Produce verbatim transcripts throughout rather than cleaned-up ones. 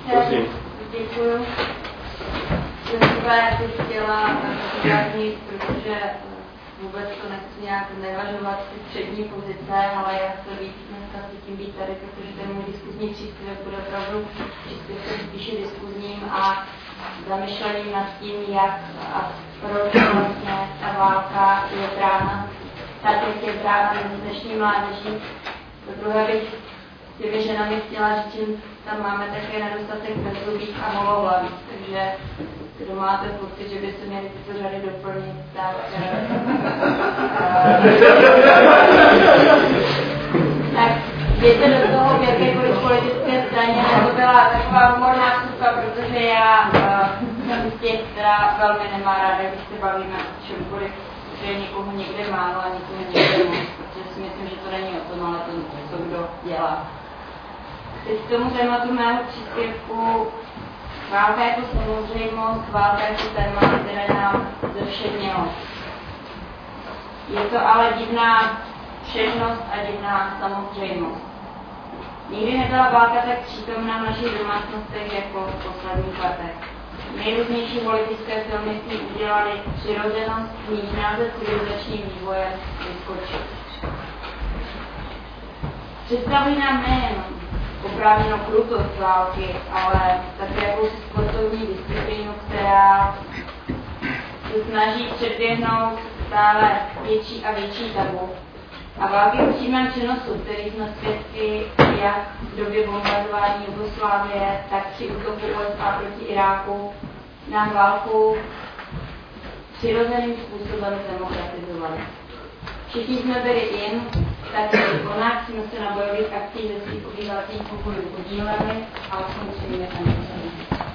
Prosím. Děkuju. Já bych chtěla zdůraznit, protože vůbec to nechci nějak nevažovat ty střední pozice, ale já se víc dneska cítím být tady, protože ten můj diskuzní příspěvek bude opravdu příspěvkem spíše diskuzním a zamyšlením nad tím, jak a proč vlastně ta válka je brána, tak jak je brána mezi dnešní mládeží. Za druhé bych s těmi ženami chtěla říct, že tam máme také nedostatek bezlubých a holohlavých, takže kdo máte pocit, že by se měli tyto řady doplnit, tak tak jděte do toho v jakékoliv politické straně, nebo byla taková humorná vstupka, protože já uh, jsem z těch, která velmi nemá ráda, když se bavíme o čemkoliv, že je někoho někde málo a někoho někde moc, protože si myslím, že to není o tom, ale to, co kdo dělá. Teď k tomu tématu mého příspěvku. Válka jako samozřejmost, válka jako téma, které nám zevšednělo. Je to ale divná všednost a divná samozřejmost. Nikdy nebyla válka tak přítomná v našich domácnostech jako v posledních letech. Nejrůznější politické filmy si udělali přirozenost, z níž název civilizačním vývojem vyskočil. Představují nám nejen oprávněnou krutost války, ale také jakousi sportovní disciplínu, která se snaží předběhnout stále větší a větší tabu. A války v přímém přenosu, který jsme svědky jak v době bombardování Jugoslávie, tak při útoku U S A proti Iráku, nám válku přirozeným způsobem demokratizovali. Všichni jsme byli in, tak onak jsme se na bojových akcích ze svých obyvatelských pokojů podíleli, ale samozřejmě nemuseli.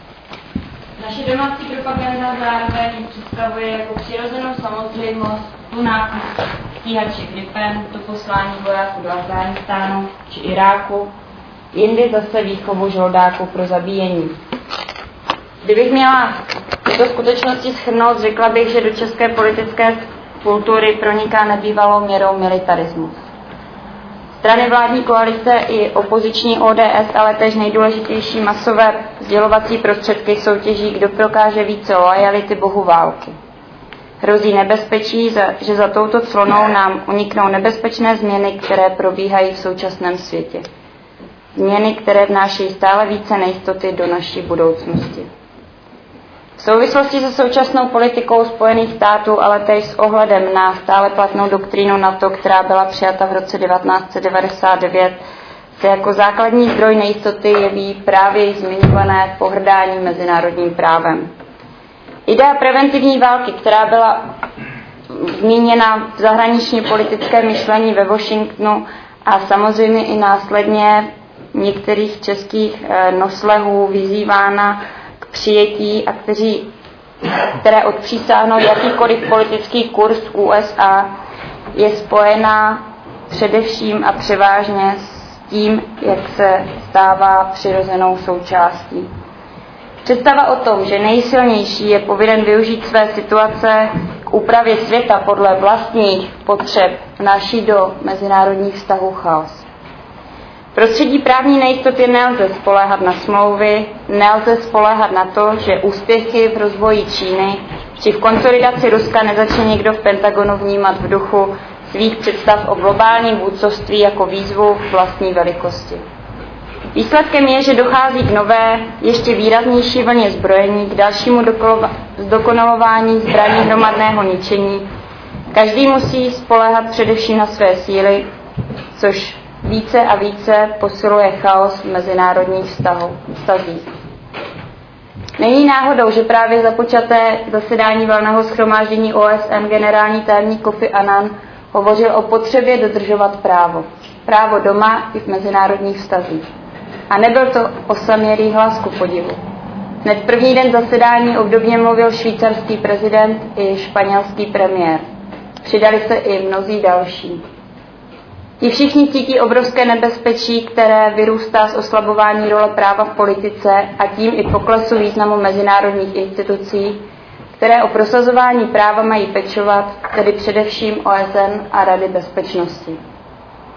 Naše domácí propaganda zároveň představuje jako přirozenou samozřejmost tu nákup stíhače Gripen, to poslání vojáků do Afghánistánu či Iráku, jindy zase výchovu žoldáků pro zabíjení. Kdybych měla tyto skutečnosti shrnout, řekla bych, že do české politické kultury proniká nebývalou měrou militarismus. Strany vládní koalice i opoziční O D S, ale též nejdůležitější masové sdělovací prostředky soutěží, kdo prokáže více loajality bohu války. Hrozí nebezpečí, že za touto clonou nám uniknou nebezpečné změny, které probíhají v současném světě. Změny, které vnášejí stále více nejistoty do naší budoucnosti. V souvislosti se současnou politikou Spojených států, ale též s ohledem na stále platnou doktrínu NATO, která byla přijata v roce devatenáct set devadesát devět, se jako základní zdroj nejistoty jeví právě již zmiňované pohrdání mezinárodním právem. Idea preventivní války, která byla zmíněna v zahraničně politické myšlení ve Washingtonu a samozřejmě i následně některých českých noslehů vyzývána k přijetí a kteří, které odpřísáhnou jakýkoliv politický kurz U S A, je spojená především a převážně s tím, jak se stává přirozenou součástí. Představa o tom, že nejsilnější je povinen využít své situace k úpravě světa podle vlastních potřeb, vnáší do mezinárodních vztahů chaos. V prostředí právní nejistoty nelze spoléhat na smlouvy, nelze spoléhat na to, že úspěchy v rozvoji Číny či v konsolidaci Ruska nezačne někdo v Pentagonu vnímat v duchu svých představ o globálním vůdcovství jako výzvu vlastní velikosti. Výsledkem je, že dochází k nové, ještě výraznější vlně zbrojení, k dalšímu zdokonalování zbraní hromadného ničení. Každý musí spoléhat především na své síly, což více a více posiluje chaos v mezinárodních vztazích. Není náhodou, že právě započaté zasedání valného shromáždění O S N generální tajemník Kofi Annan hovořil o potřebě dodržovat právo. Právo doma i v mezinárodních vztazích. A nebyl to osamělý hlas, ku podivu. Hned první den zasedání obdobně mluvil švýcarský prezident i španělský premiér. Přidali se i mnozí další. Ti všichni cítí obrovské nebezpečí, které vyrůstá z oslabování role práva v politice a tím i poklesu významu mezinárodních institucí, které o prosazování práva mají pečovat, tedy především O S N a Rady bezpečnosti.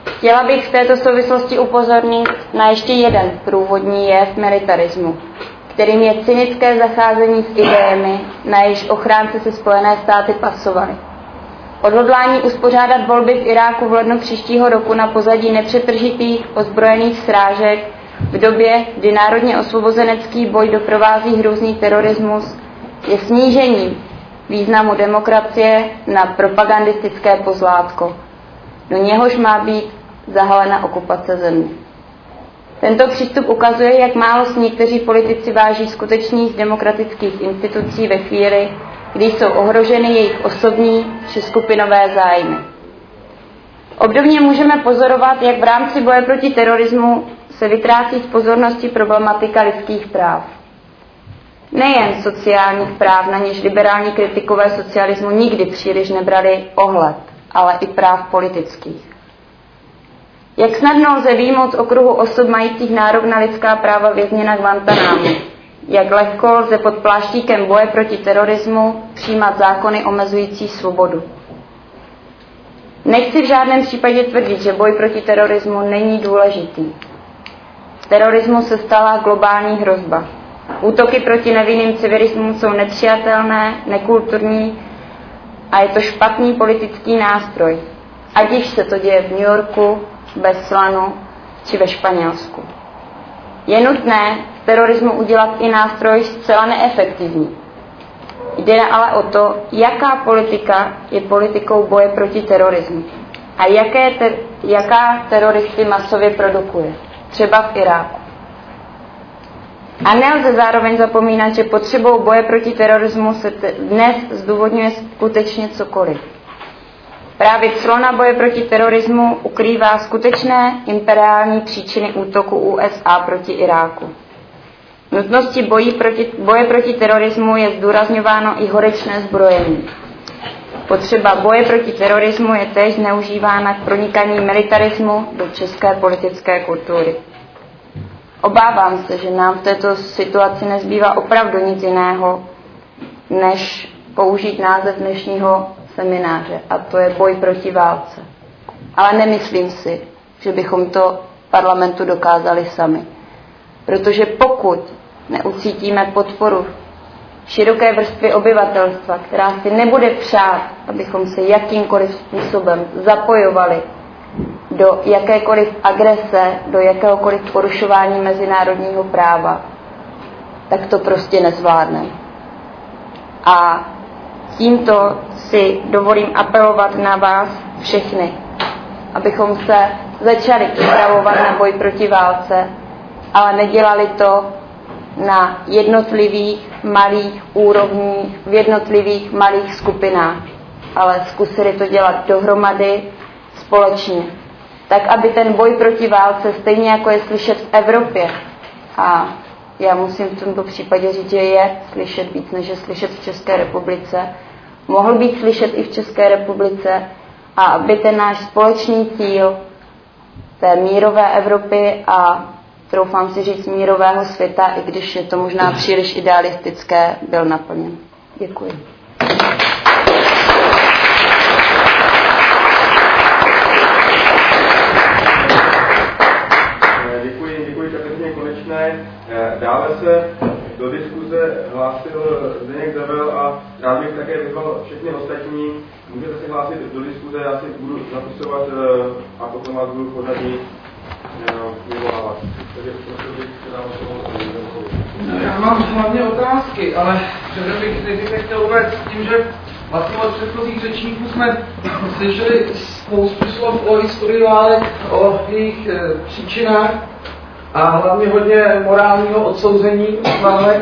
Chtěla bych v této souvislosti upozornit na ještě jeden průvodní jev militarismu, kterým je cynické zacházení s idejemi, na jejichž ochránce se Spojené státy pasovaly. Odhodlání uspořádat volby v Iráku v lednu příštího roku na pozadí nepřetržitých ozbrojených srážek v době, kdy národně osvobozenecký boj doprovází hrůzný terorismus, je snížením významu demokracie na propagandistické pozlátko. Do něhož má být zahalena okupace země. Tento přístup ukazuje, jak málo si někteří politici váží skutečných demokratických institucí ve chvíli, kdy jsou ohroženy jejich osobní či skupinové zájmy. Obdobně můžeme pozorovat, jak v rámci boje proti terorismu se vytrácí z pozornosti problematika lidských práv. Nejen sociálních práv, na něž liberální kritikové socialismu nikdy příliš nebrali ohled, ale i práv politických. Jak snadno lze vyjmout z okruhu osob majících nárok na lidská práva vězně na Guantanámu? Jak lehko lze pod pláštíkem boje proti terorismu přijímat zákony omezující svobodu? Nechci v žádném případě tvrdit, že boj proti terorismu není důležitý. Z terorismu se stala globální hrozba. Útoky proti nevinným civilistům jsou nepřijatelné, nekulturní a je to špatný politický nástroj. Ať již se to děje v New Yorku, Beslanu či ve Španělsku. Je nutné z terorismu udělat i nástroj zcela neefektivní. Jde ale o to, jaká politika je politikou boje proti terorismu a jaké ter- jaká teroristy masově produkuje, třeba v Iráku. A nelze zároveň zapomínat, že potřebou boje proti terorismu se te- dnes zdůvodňuje skutečně cokoliv. Právě clona boje proti terorismu ukrývá skutečné imperiální příčiny útoku U S A proti Iráku. V nutnosti boji proti, boje proti terorismu je zdůrazňováno i horečné zbrojení. Potřeba boje proti terorismu je též zneužívána k pronikání militarismu do české politické kultury. Obávám se, že nám v této situaci nezbývá opravdu nic jiného, než použít název dnešního semináře, a to je boj proti válce. Ale nemyslím si, že bychom to parlamentu dokázali sami. Protože pokud neucítíme podporu široké vrstvy obyvatelstva, která si nebude přát, abychom se jakýmkoliv způsobem zapojovali do jakékoliv agrese, do jakéhokoliv porušování mezinárodního práva, tak to prostě nezvládneme. A tímto si dovolím apelovat na vás všechny, abychom se začali připravovat na boj proti válce, ale nedělali to na jednotlivých malých úrovních, v jednotlivých malých skupinách, ale zkusili to dělat dohromady, společně. Tak, aby ten boj proti válce, stejně jako je slyšet v Evropě, a já musím v tomto případě říct, že je slyšet víc, než je slyšet v České republice, mohl být slyšet i v České republice, a aby ten náš společný cíl té mírové Evropy a troufám si říct mírového světa, i když je to možná příliš idealistické, byl naplněn. Děkuji. Děkuji, děkuji Kateřině Konečné. Dále se do diskuze hlásil Zdeněk Zavel a rád bych také vyzval všechny ostatní. Můžete se hlásit do diskuze, já si budu zapisovat a potom vás budu pořadí vyvolávat. Takže prosím bych se dám slovo. Já mám hlavně otázky, ale předem bych nejdříve chtěl uvést tím, že vlastně od předchozích řečníků jsme slyšeli spoustu slov o historii válek, o jejich e, příčinách a hlavně hodně morálního odsouzení válek.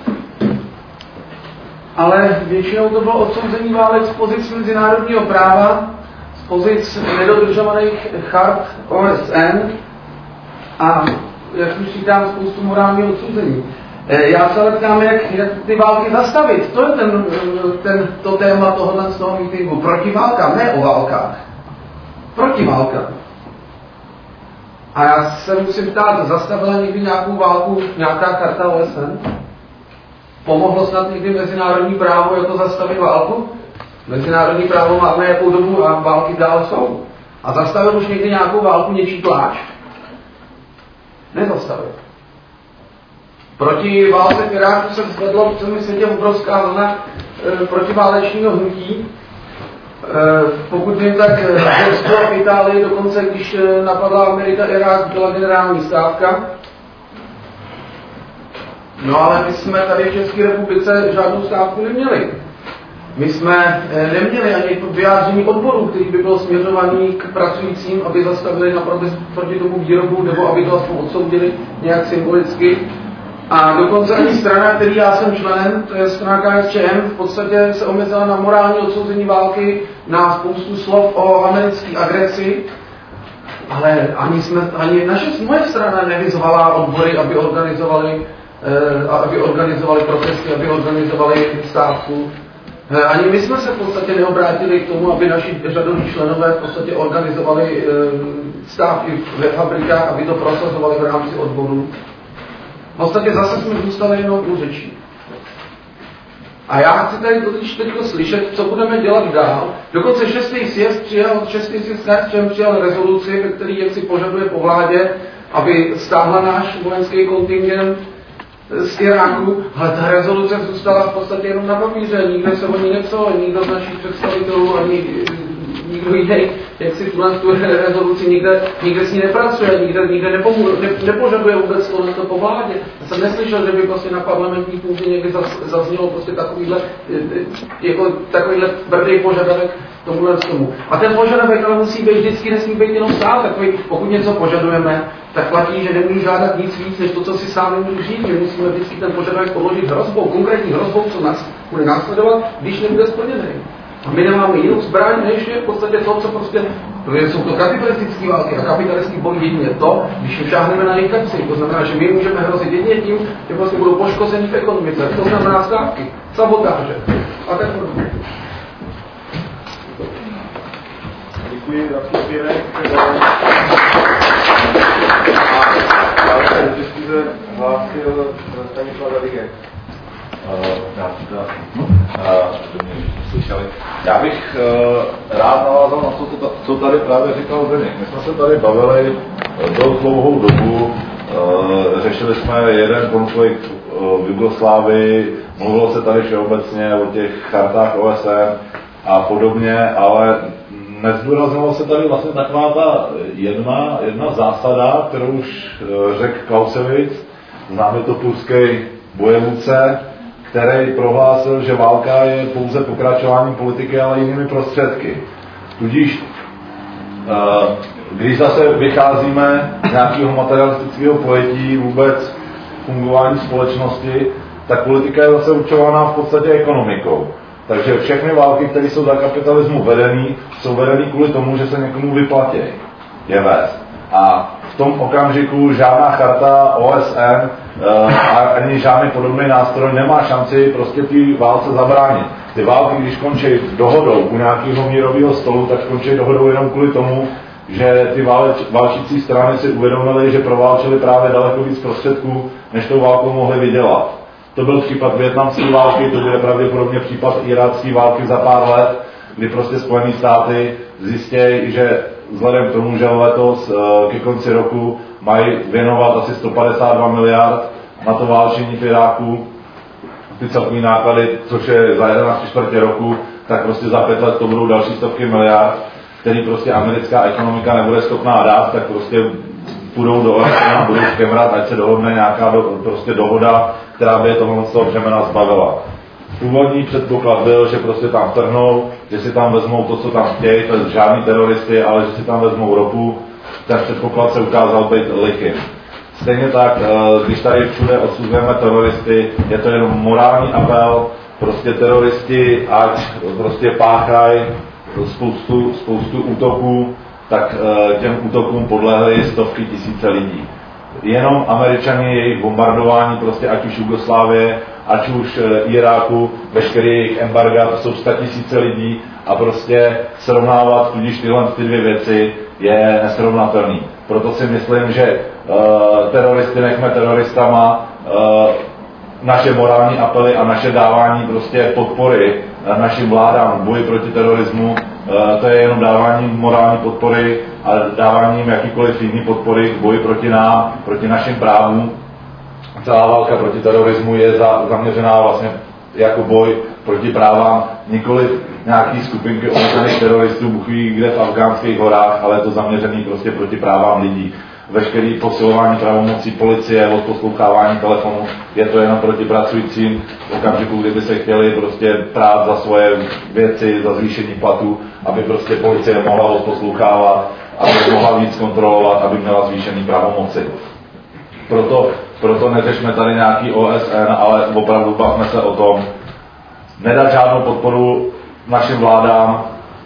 Ale většinou to bylo odsouzení válek z pozic mezinárodního práva, z pozic nedodržovaných chart O S N a, jak už říkám, spoustu morálního odsouzení. Já se ale ptám, jak, jak ty války zastavit. To je ten, ten, to téma tohohle z toho meetingu. Proti válkám, ne o válkách. Proti válkám. A já se musím ptát, zastavila někdy nějakou válku, nějaká karta O S N? Pomohlo snad někdy mezinárodní právo jako zastavit válku? Mezinárodní právo má nějakou dobu a války dál jsou. A zastavil už někdy nějakou válku něčí pláč? Nezastavil. Proti válce v Iráku se zvedlo v celém světě obrovská vlna e, protiválečního hnutí. E, pokud vím, tak v Řecku a v Itálii dokonce, když napadla Amerika Irák, byla generální stávka. No ale my jsme tady v České republice žádnou stávku neměli. My jsme neměli ani vyjádření odborů, který by byl směřovaný k pracujícím, aby zastavili na protest proti tomu výrobu, nebo aby to aspoň odsoudili nějak symbolicky. A dokonce ani strana, který já jsem členem, to je strana K S Č M, v podstatě se omezila na morální odsouzení války, na spoustu slov o americké agresi, ale ani, jsme, ani naše moje strana nevyzvala odbory, aby organizovali, eh, aby organizovali protesty, aby organizovali stávku. Eh, ani my jsme se v podstatě neobrátili k tomu, aby naši řadoví členové v podstatě organizovali eh, stávky ve fabrikách, aby to prosazovali v rámci odborů. V podstatě zase jsme zůstali jenom u řečí. A já chci tady totiž teďko slyšet, co budeme dělat dál. Dokonce šestý sjezd přijal, šestý sjezd K S Č M přijal rezoluci, ve který jak si požaduje po vládě, aby stáhla náš vojenský kontingent z Iráku, ale ta rezoluce zůstala v podstatě jenom na papíře, nikde se o ní nepsalo, nikdo z našich představitelů, ani nikdo jiný, jak si tuhle tu rezoluci nikde, nikde s ní nepracuje, nikde, nikde nepomů, ne, nepožaduje vůbec tohle po vládě. Já jsem neslyšel, že by prostě na parlamentní půdě někdy zaz, zaznělo prostě takovýhle, jako takovýhle tvrdý požadavek tomuhle z tomu. A ten požadavek ale musí být vždycky, nesmí být jenom stát takový, pokud něco požadujeme, tak platí, že nemůžu žádat nic víc, než to, co si sám nemůžu říct. My musíme vždycky ten požadavek podložit hrozbou, konkrétní hrozbou, co nás bude následovat, když nebude splněný. A my nemáme jinou zbraň, než je v podstatě to, co prostě, protože jsou to kapitalistické války a kapitalistický boj jedině to, když šáhneme na jejich kapsy. To znamená, že my můžeme hrozit jedině tím, že vlastně budou poškození v ekonomice. To znamená stávky, sabotáže a tak podobně. Děkuji za příspěvek. A dále se do diskuze hlásil Stanislav Zadigek. Slyšeli. Já bych uh, rád navázal na to, co, co tady právě říkal Zdeněk. My jsme se tady bavili dost dlouhou dobu, uh, řešili jsme jeden konflikt uh, v Jugoslávii, mluvilo se tady všeobecně o těch chartách O S N a podobně, ale nezdůraznilo se tady vlastně taková ta jedna, jedna zásada, kterou už uh, řekl Clausewitz, známe to pruský bojevůdce, který prohlásil, že válka je pouze pokračováním politiky, ale jinými prostředky. Tudíž, když zase vycházíme z nějakého materialistického pojetí vůbec fungování společnosti, tak politika je zase určovaná v podstatě ekonomikou. Takže všechny války, které jsou za kapitalismu vedené, jsou vedené kvůli tomu, že se někomu vyplatí je vést. A v tom okamžiku žádná charta O S N a ani žádný podobný nástroj nemá šanci prostě té válce zabránit. Ty války, když končí dohodou u nějakého mírového stolu, tak končí dohodou jenom kvůli tomu, že ty váleč, válčící strany si uvědomily, že proválčili právě daleko víc prostředků, než tou válkou mohli vydělat. To byl případ vietnamské války, to bude pravděpodobně případ irácké války za pár let, kdy prostě Spojené státy zjistějí, že vzhledem k tomu, že letos ke konci roku mají věnovat asi sto padesát dva miliard na to válčení v Iráku, ty celkový náklady, což je za jedenáct čtvrtě roku, tak prostě za pět let to budou další stovky miliard, který prostě americká ekonomika nebude schopná dát, tak prostě půjdou do O S N a budou škemrat, ať se dohodne nějaká do, prostě dohoda, která by je tohle z toho břemena zbavila. Původní předpoklad byl, že prostě tam trhnou, že si tam vezmou to, co tam chtějí, to je žádný teroristy, ale že si tam vezmou ropu. Ten předpoklad se ukázal být lichým. Stejně tak, když tady všude odsuzujeme teroristy, je to jenom morální apel, prostě teroristi, ať prostě páchají spoustu, spoustu útoků, tak těm útokům podlehly stovky tisíce lidí. Jenom Američani, jejich bombardování, prostě ať už Jugoslávie, ať už Iráku, veškeré jejich embarga, to jsou statisíce lidí a prostě srovnávat tudíž tyhle ty dvě věci je nesrovnatelný. Proto si myslím, že uh, teroristy nechme teroristama, uh, naše morální apely a naše dávání prostě podpory našim vládám v boji proti terorismu to je jenom dávání morální podpory a dáváním jakýkoliv jiný podpory k boji proti nám, proti našim právům. Celá válka proti terorismu je za, zaměřená vlastně jako boj proti právám nikoliv nějaký skupinky omezených teroristů, Bůh ví kde v afgánských horách, ale je to zaměřený prostě proti právám lidí. Veškerý posilování pravomocí policie, odposlouchávání telefonu, je to jenom proti pracujícím v okamžiku, kdyby se chtěli prostě prát za svoje věci, za zvýšení platů, aby prostě policie mohla odposlouchávat, aby mohla víc kontrolovat, aby měla zvýšený pravomoci. Proto, proto neřešme tady nějaký O S N, ale opravdu bavme se o tom, nedat žádnou podporu našim vládám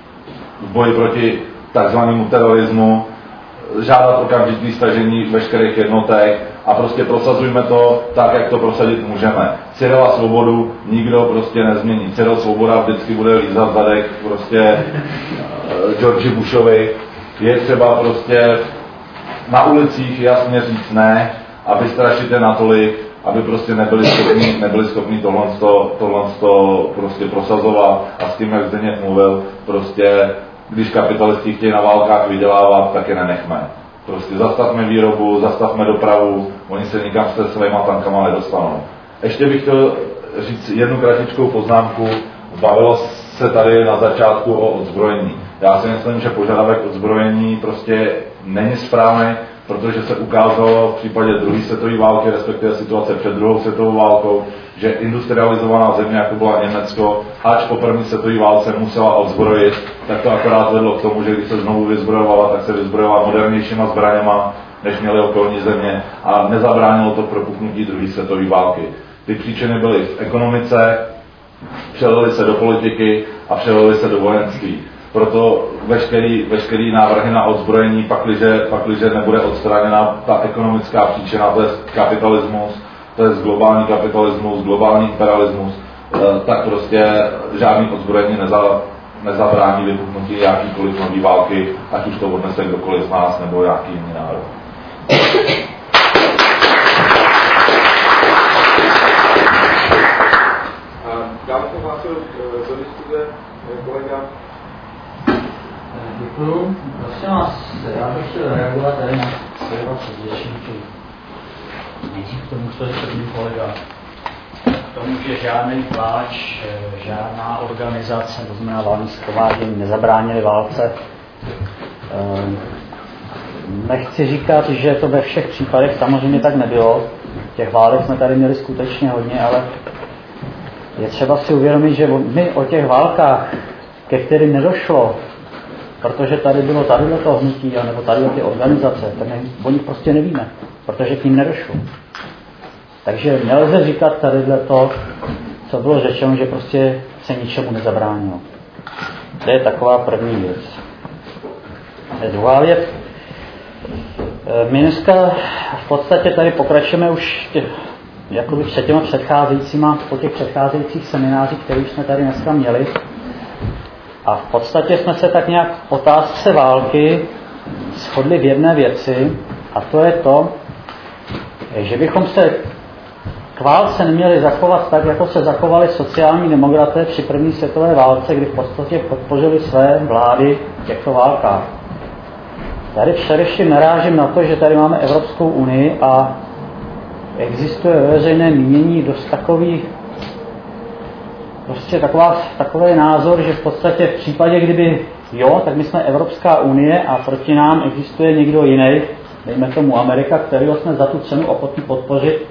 v boji proti takzvanému terorismu, žádat okamžitý stažení veškerých jednotek a prostě prosazujme to tak, jak to prosadit můžeme. Cyrila svobodu nikdo prostě nezmění. Cyril Svoboda vždycky bude lízat zadek prostě uh, George Bushovi. Je třeba prostě na ulicích jasně říct ne a vystrašit je natolik, aby prostě nebyli schopni, nebyli schopni tohle, tohle prostě prosazovat a s tím, jak Zdeněk mluvil, prostě když kapitalisti chtějí na válkách vydělávat, tak je nenechme. Prostě zastavme výrobu, zastavme dopravu, oni se nikam se svýma tankama nedostanou. Ještě bych chtěl říct jednu kratičkou poznámku. Bavilo se tady na začátku o odzbrojení. Já si myslím, že požadavek odzbrojení prostě není správný, protože se ukázalo v případě druhé světové války, respektive situace před druhou světovou válkou, že industrializovaná země, jako byla Německo, ač po první světové válce musela odzbrojit, tak to akorát vedlo k tomu, že když se znovu vyzbrojovala, tak se vyzbrojovala modernějšíma zbraněma, než měly okolní země a nezabránilo to propuknutí druhé světové války. Ty příčiny byly v ekonomice, přelily se do politiky a přelily se do vojenství. Proto veškerý, veškerý návrhy na odzbrojení, pakliže, pakliže nebude odstraněna ta ekonomická příčina, to je kapitalismus, to je globální kapitalismus, globální imperialismus, tak prostě žádný odzbrojení neza, nezabrání vypuknutí jakýkoliv nový války, ať už to odnese kdokoliv z nás nebo jaký jiný národ. Dále se hlásil do diskuze kolega. Děkuju. Prosím vás, já bych chtěl reagovat tady na svého předřečníky. Nejdřív k tomu, co je první kolega. K tomu, že žádný pláč, žádná organizace, to znamená vální shromáždění, nezabránili válce. Nechci říkat, že to ve všech případech samozřejmě tak nebylo. Těch válek jsme tady měli skutečně hodně, ale je třeba si uvědomit, že my o těch válkách, ke kterým nedošlo, protože tady bylo tady to hnutí, nebo tady ty organizace, tak ne, o nich prostě nevíme, protože k ním nedošlo. Takže nelze říkat tady to, co bylo řečeno, že prostě se ničemu nezabránilo. To je taková první věc. Druhá věc. My dneska v podstatě tady pokračujeme už těch, jakoby před těma předcházejícíma, po těch předcházejících seminářích, které jsme tady dneska měli. A v podstatě jsme se tak nějak v otázce války shodli v jedné věci, a to je to, že bychom se k válce neměli zachovat tak, jako se zachovali sociální demokraté při první světové válce, kdy v podstatě podpořili své vlády v těchto válkách. Tady především narážím na to, že tady máme Evropskou unii a existuje ve veřejném mínění dost takový prostě taková, takový názor, že v podstatě v případě, kdyby jo, tak my jsme Evropská unie a proti nám existuje někdo jiný, dejme tomu Amerika, kterého jsme za tu cenu ochotní podpořit.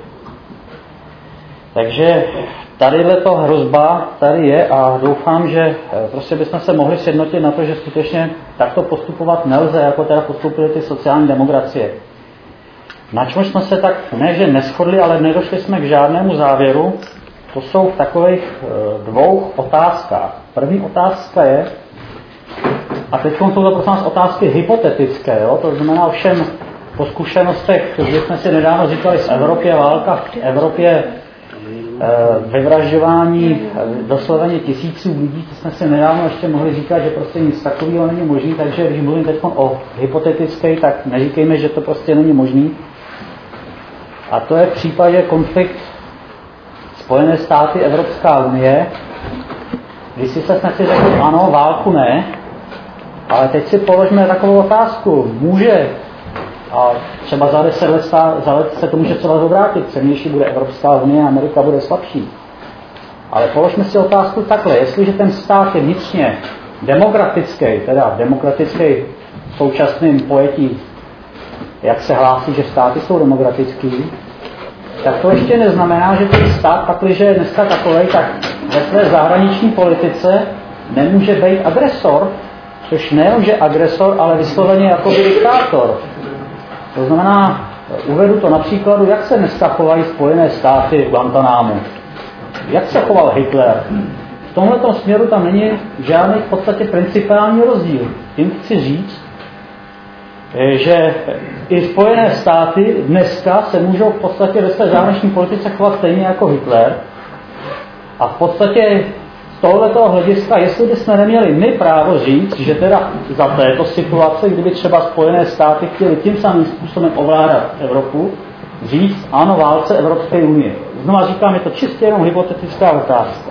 Takže tadyhleto hrozba tady je a doufám, že prostě bychom se mohli sjednotit na to, že skutečně takto postupovat nelze, jako teda postupily ty sociální demokracie. Na čem jsme se tak, ne že neshodli, ale nedošli jsme k žádnému závěru. To jsou v takových dvou otázkách. První otázka je, a teď jsou to prosím nás otázky hypotetické, jo? To znamená ovšem po zkušenostech, že jsme si nedávno říkali z Evropě válka, v Evropě vyvražďování dosloveně tisíců lidí, to jsme si nedávno ještě mohli říkat, že prostě nic takového není možný, takže když mluvím teď o hypotetické, tak neříkejme, že to prostě není možný. A to je v případě konflikt Spojené státy, Evropská unie, když si se snad si řekli, ano, válku ne, Ale teď si položme takovou otázku. Může, a třeba za deset let, za let se to může třeba obrátit, silnější bude Evropská unie a Amerika bude slabší. Ale položme si otázku takhle. Jestliže ten stát je vnitřně demokratický, teda demokratický v současném pojetí, jak se hlásí, že státy jsou demokratický, tak to ještě neznamená, že ten stát, pakliže je dneska takovej, tak ve své zahraniční politice nemůže být agresor, což nejen, že agresor, ale vysloveně jako diktátor. To znamená, uvedu to na příkladu, jak se dneska chovají Spojené státy v Guantanámu. Jak se choval Hitler? V tomhletom směru tam není žádný v podstatě principiální rozdíl. Tím chci říct, že i Spojené státy dneska se můžou v podstatě ve své zahraniční politice chovat stejně jako Hitler. A v podstatě z tohoto hlediska, jestli bychom neměli my právo říct, že teda za této situace, kdyby třeba Spojené státy chtěli tím samým způsobem ovládat Evropu, říct ano válce Evropské unie. Znova říkám, je to čistě jenom hypotetická otázka.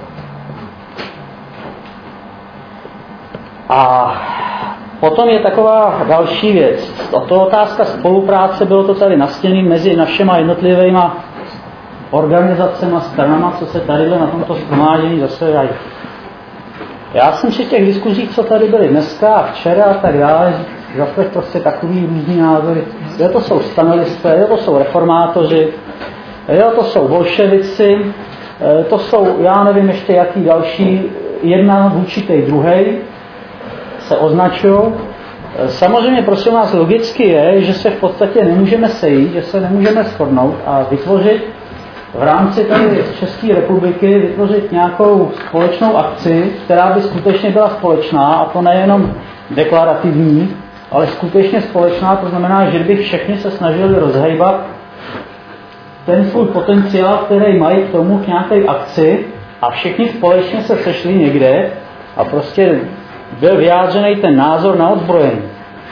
A potom je taková další věc. To otázka spolupráce, bylo to tady nastěný mezi našima jednotlivýma organizacemi a stranama, co se tady na tomto shromáždění zase dají. Já jsem při těch diskuzích, co tady byly dneska a včera a tak dále, zase prostě takový různý názory. Jo, to jsou stanovisté, jo, to jsou reformátoři, jo, to jsou bolševici, to jsou, já nevím ještě jaký další, jedna vůči té druhé se označují. Samozřejmě prosím vás logicky je, že se v podstatě nemůžeme sejít, že se nemůžeme shodnout a vytvořit v rámci tady z České republiky vytvořit nějakou společnou akci, která by skutečně byla společná, a to nejenom deklarativní, ale skutečně společná, to znamená, že by všichni se snažili rozhejbat ten svůj potenciál, který mají k tomu k nějaké akci, a všichni společně se sešli někde a prostě byl vyjádřený ten názor na odzbrojení.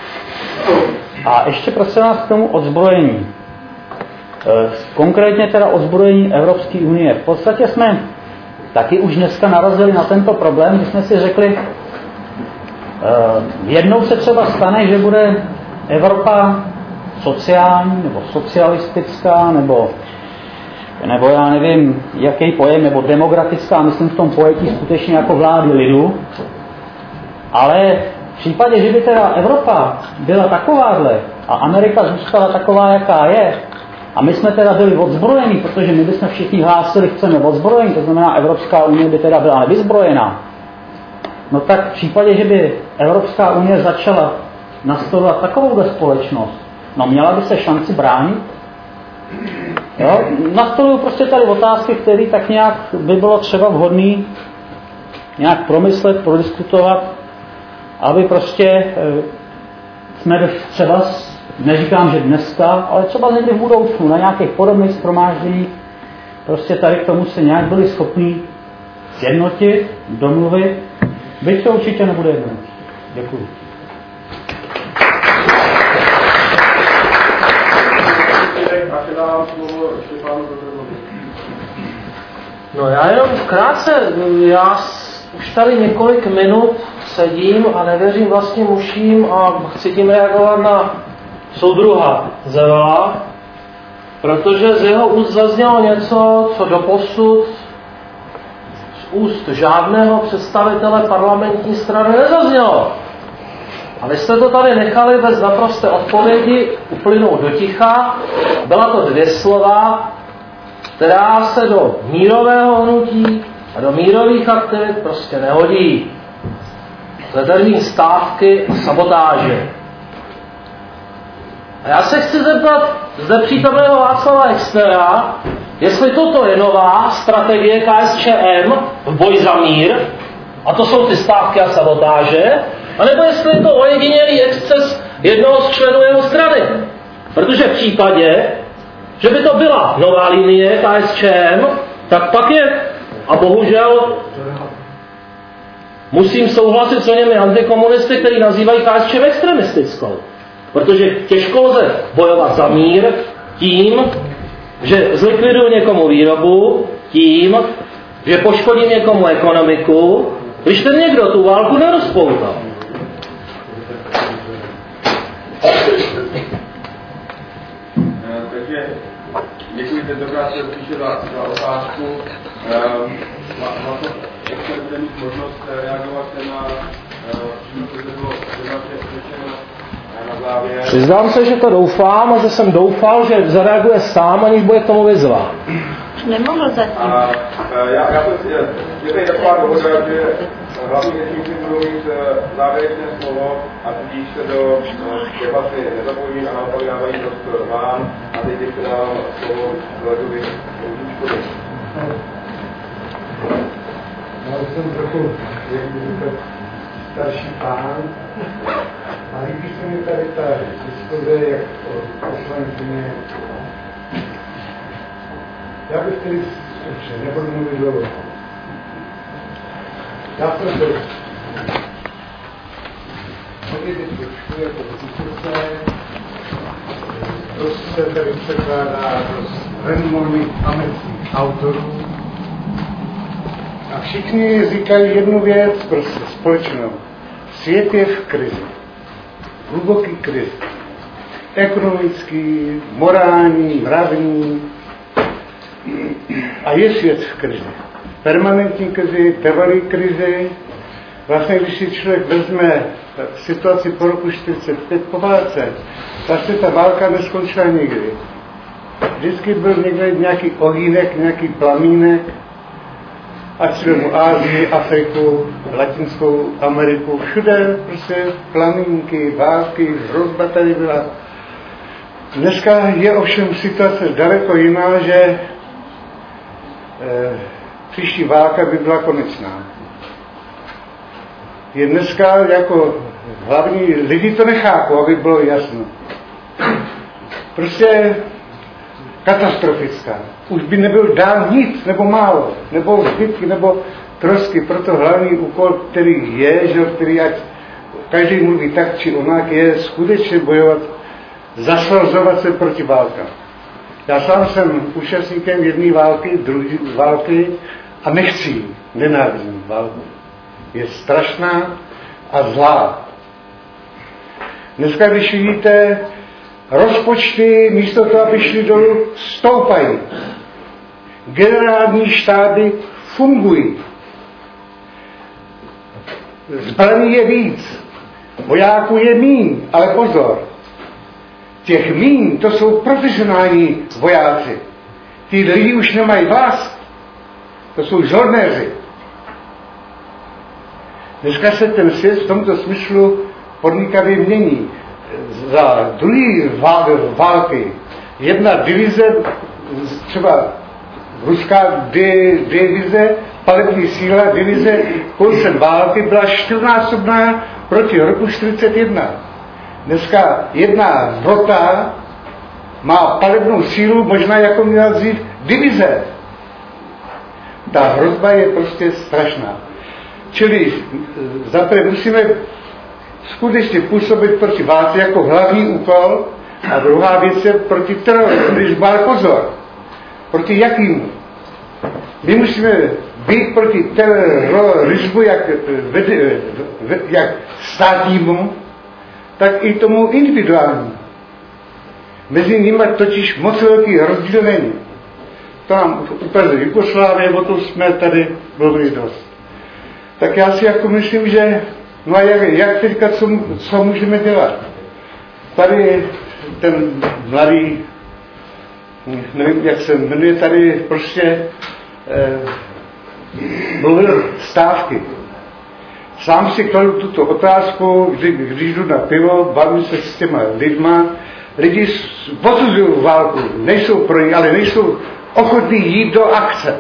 A ještě prosím vás k tomu odzbrojení. Konkrétně teda odzbrojení Evropské unie. V podstatě jsme taky už dneska narazili na tento problém, kdy jsme si řekli, jednou se třeba stane, že bude Evropa sociální nebo socialistická, nebo, nebo já nevím, jaký pojem, nebo demokratická, myslím v tom pojetí skutečně jako vlády lidu. Ale v případě, že by teda Evropa byla takováhle a Amerika zůstala taková, jaká je, a my jsme teda byli odzbrojení, protože my bychom všichni hlásili, chceme odzbrojení, to znamená Evropská unie by teda byla nevyzbrojená, no tak v případě, že by Evropská unie začala nastolovat takovouhle společnost, no měla by se šanci bránit. Jo? Nastolují prostě tady otázky, které tak nějak by bylo třeba vhodný nějak promyslet, prodiskutovat, aby prostě e, jsme třeba, neříkám, že dneska, ale třeba někdy v budoucnu, na nějakých podobných shromážděních, prostě tady k tomu se nějak byli schopní sjednotit, domluvit, byť to určitě nebude jednoduché. Děkuji. No já jenom krátce, já už tady několik minut sedím a nevěřím vlastním uším a chci tím reagovat na soudruha Zevela, protože z jeho úst zaznělo něco, co doposud z úst žádného představitele parlamentní strany nezaznělo. A vy jste to tady nechali bez naprosté odpovědi uplynout do ticha. Byla to dvě slova, která se do mírového hnutí a do mírových aktivit prostě nehodí. To je termín stávky a sabotáže. A já se chci zeptat zde přítomného Václava Exnera, jestli toto je nová strategie K S Č M v boji za mír, a to jsou ty stávky a sabotáže, anebo jestli je to ojedinělý exces jednoho z členů jeho strany. Protože v případě, že by to byla nová linie K S Č M, tak pak je, a bohužel musím souhlasit s oněmi antikomunisty, kteří nazývají K S Č M extremistickou. Protože těžko lze bojovat za mír tím, že zlikviduju někomu výrobu, tím, že poškodím někomu ekonomiku, když ten někdo tu válku nerozpoutal. Takže děkuji tentokrát se píše za, za otázku. Vlastně ještě bude mít možnost reagovat na přímo, co bylo řečeno na závěr. Přiznám se, že to doufám a že jsem doufal, že zareaguje sám, aniž bude k tomu vyzván. Nemohl zatím. A já, já jsem si, je tady taková dohoda, že hlavní řečníci budou mít závěrečné slovo a tudíž se do debaty nezapojí a naopak dávají prostor vám a teď ještě dávám slovo kolegovi Růžičkovi. Já už jsem trochu, jak bych starší pán a líbí se mi tady ta diskuze, jak o poslankyně. Já bych tedy stručně, nebudu mluvit dlouho. Já jsem byl hodně teď počku jako diskuse, prostě se tady překládá do renomovaných amerických autorů a všichni říkají jednu věc prostě společnou. Svět je v krizi. Hluboký krizi. Ekonomický, morální, mravní. A je svět v krizi. Permanentní krizi, trvalý krizi. Vlastně, když si člověk vezme situaci po roku čtyřicet pět po válce, tak se ta válka neskončila nikdy. Vždycky byl někde nějaký ohýnek, nějaký plamínek, ať si vemu Ázii, Afriku, Latinskou Ameriku, všude prostě plamínky, války, hrozba tady byla. Dneska je ovšem situace daleko jiná, že e, příští válka by byla konečná. Je dneska jako hlavní, lidi to nechápou, aby bylo jasno. Prostě katastrofická. Už by nebyl dál nic, nebo málo, nebo zbytky, nebo trosky. Proto hlavní úkol, který je, že, který ať každý mluví tak či onak, je skutečně bojovat, zasazovat se proti válkám. Já sám jsem účastníkem jedné války, druhé války a nechci ji, nenávidím válku. Je strašná a zlá. Dneska, když vidíte, rozpočty místo toho, aby šli dolů, stoupají. Generální štáby fungují. Zbraní je víc. Vojáků je míň, ale pozor. Těch míň, to jsou profesionální vojáci. Ty lidi už nemají vlast. To jsou žoldnéři. Dneska se ten svět v tomto smyslu podnikavě mění. Za druhé války jedna divize, třeba ruská divize, palební síla divize koncem války byla čtyřnásobná proti roku čtyřicet jedna. Dneska jedna rota má palebnou sílu možná jako měla dřív divize. Ta hrozba je prostě strašná. Čili zaprvé musíme skutečně působit proti válce jako hlavní úkol a druhá věc je proti terorismu, ale pozor, proti jakým? My musíme být proti terorismu jak, jak státnímu, tak i tomu individuálnímu. Mezi nimi totiž moc velký rozdíl není. To nám ukazuje Jugoslávie, o tom jsme tady mluvili dost. Tak já si jako myslím, že no a jak, jak teďka, co, co můžeme dělat? Tady ten mladý, nevím, jak se jmenuje, tady prostě eh, mluvil stávky. Sám si kladu tuto otázku, kdy, když jdu na pivo, bavím se s těma lidma, lidi odsuzují válku, nejsou pro ní, ale nejsou ochotní jít do akce.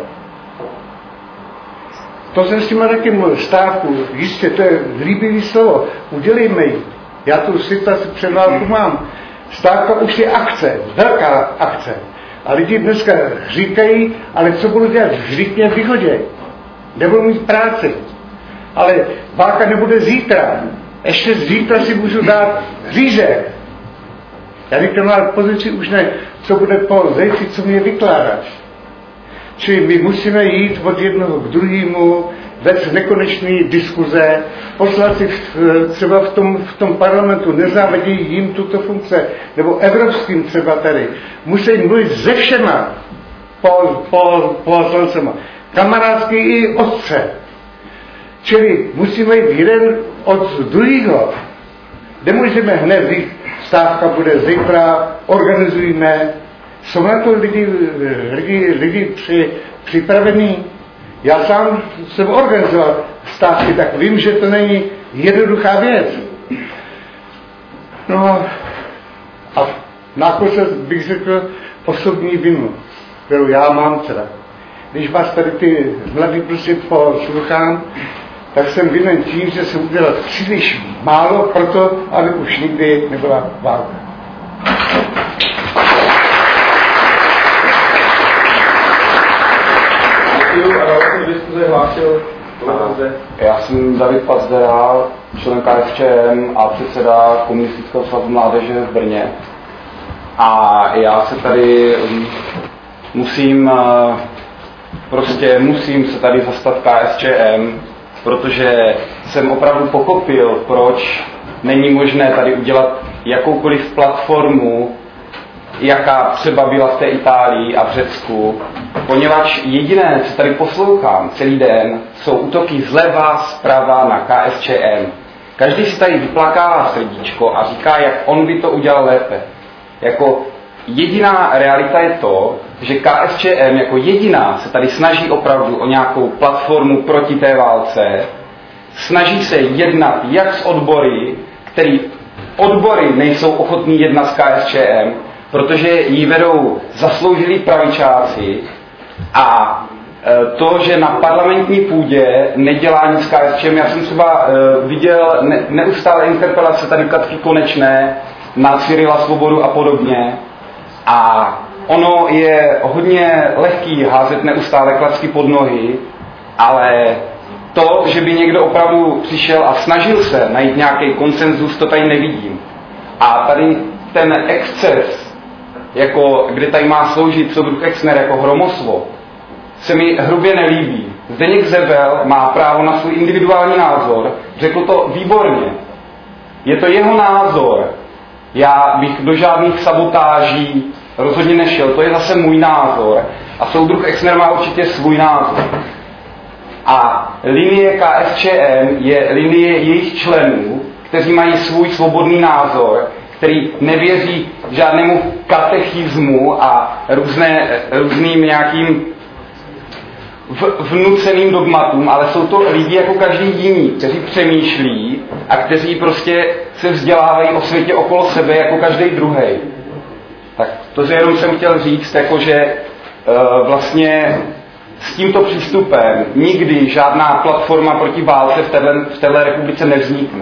To jsem s těma taky mluvil, stávku, jistě, to je líbivý slovo, udělejme ji. Já tu situaci před válku mám. Stávka už je akce, velká akce. A lidi dneska říkají, ale co budu dělat, vždyť mě vyhoděj. Nebudu mít práci. Ale válka nebude zítra. Ještě zítra si můžu dát řízek. Já říkám, na pozici už ne, co bude po zejci, co mě vykládáš. Čili my musíme jít od jednoho k druhému, vést nekonečné diskuze, poslanci třeba v tom, v tom parlamentu nezávidí jim tuto funkce, nebo evropským třeba tady, musí mluvit se všema poslancema, kamarádsky i ostře. Čili musíme jít jeden od druhého. Nemůžeme hned říct, stávka bude zítra, organizujeme. Jsou na to lidi, lidi, lidi při, připravení. Já sám jsem organizoval stávky, tak vím, že to není jednoduchá věc. No a nakonec bych řekl osobní vinu, kterou já mám teda. Když vás tady ty mladí prostě poslouchám, tak jsem vinen tím, že jsem udělal příliš málo proto, aby už nikdy nebyla válka. Děkuju a dále jsem diskuze hlásil. Já jsem David Pazdera, člen K S Č M a předseda Komunistického svazu mládeže v Brně. A já se tady musím, prostě musím se tady zastat K S Č M, protože jsem opravdu pochopil, proč není možné tady udělat jakoukoliv platformu, jaká třeba byla v té Itálii a v Řecku, poněvadž jediné, co tady poslouchám celý den, jsou útoky zleva, zprava na K S Č M. Každý si tady vyplakává srdíčko a říká, jak on by to udělal lépe. Jako jediná realita je to, že K S Č M jako jediná se tady snaží opravdu o nějakou platformu proti té válce, snaží se jednat jak s odbory, který odbory nejsou ochotní jednat s K S Č M, protože jí vedou zasloužilí pravičáci a to, že na parlamentní půdě nedělá nic K S Č M. Já jsem třeba viděl ne, neustále interpelace tady Katky Konečné na Cyrila Svobodu a podobně a ono je hodně lehký házet neustále klacky pod nohy, ale to, že by někdo opravdu přišel a snažil se najít nějaký konsenzus, to tady nevidím. A tady ten exces, jako, kde tady má sloužit soudruh Exner jako hromosvod, se mi hrubě nelíbí. Zdeněk Zebel má právo na svůj individuální názor, řekl to výborně. Je to jeho názor. Já bych do žádných sabotáží rozhodně nešel, to je zase můj názor. A soudruh Exner má určitě svůj názor. A linie K S Č M je linie jejich členů, kteří mají svůj svobodný názor, který nevěří žádnému katechismu a různé, různým nějakým vnuceným dogmatům, ale jsou to lidi jako každý jiný, kteří přemýšlí a kteří prostě se vzdělávají o světě okolo sebe jako každý druhý. Tak to jenom jsem chtěl říct, jakože uh, vlastně s tímto přístupem nikdy žádná platforma proti válce v téhle, v téhle republice nevznikne.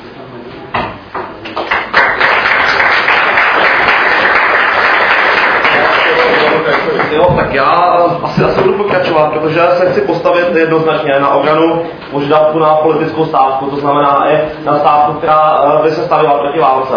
Jo, tak já asi, asi budu pokračovat, protože se chci postavit jednoznačně na obranu požadavku na politickou stávku, to znamená i na stávku, která by se stavila proti válce.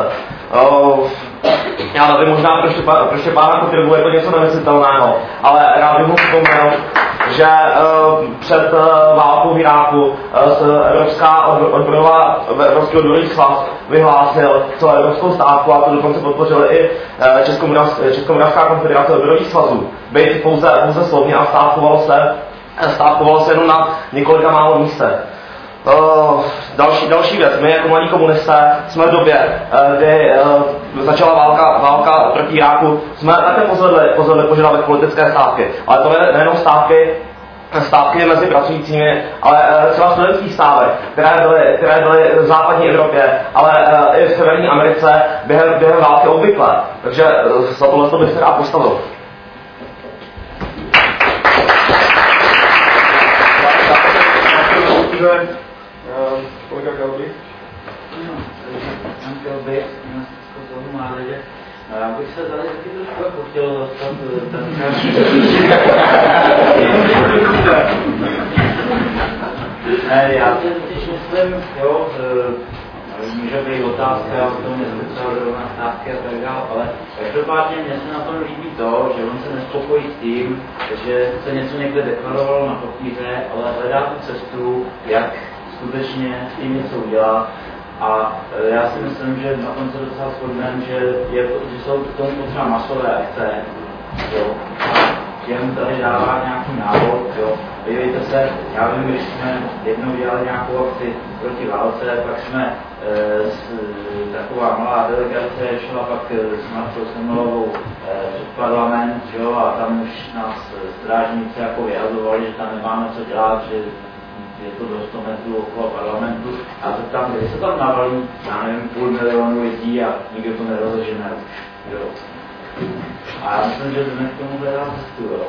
Já nevím, možná pro, Štěpá, pro Štěpána Kotrybu je to něco nemyslitelného, ale rád bych mu vzpomněl, že uh, před uh, válkou v Iráku uh, Evropská odborová, Evropský odborový svaz vyhlásil celou evropskou stávku a to dokonce podpořili i uh, Českomoravská konfederace odborových svazů. Byť pouze, pouze slovně a stávkovalo se, stávkovalo se jenom na několika málo místech. Uh, další, další věc, my jako mladí komunisté jsme v době, uh, kdy uh, začala válka, válka proti Iráku, jsme také pozvedli, pozvedli požadavek politické stávky, ale to ne, nejenom stávky, stávky mezi pracujícími, ale uh, třeba studentských stávek, které byly, které byly v západní Evropě, ale uh, i v Severní Americe během, během války obvykle, takže uh, za tohle bych se rád postavil. Kolega Galby. Pan Galby, z mládeže. Já bych se tady taky trošku chtěl dostat ten... Ne, já si totiž myslím, jo, může být o otázka, já o tom nezmyslela zrovna stávky a tak dále, ale každopádně mně se na tom líbí to, že on se nespokojí s tím, že se něco někde deklarovalo na papíře, ale hledá tu cestu, jak skutečně s tím něco udělat. A já si myslím, že na tom se docela shodneme, že, je, že jsou k tomu potřeba masové akce, jo. Těm tady dává nějaký návod, jo. Podívejte se, já vím, když jsme jednou dělali nějakou akci proti válce, pak jsme e, s, taková malá delegace šla pak s Martou Semmelovou e, před parlament, jo, a tam už nás strážníci jako vyhazovali, že tam nemáme co dělat, že je to do sto metrů okolo parlamentu a to tam, když se tam navalí, já nevím, půl milionu lidí a nikdo to nerozežene už, jo. A já myslím, že dnes k tomu hledá cestu, jo.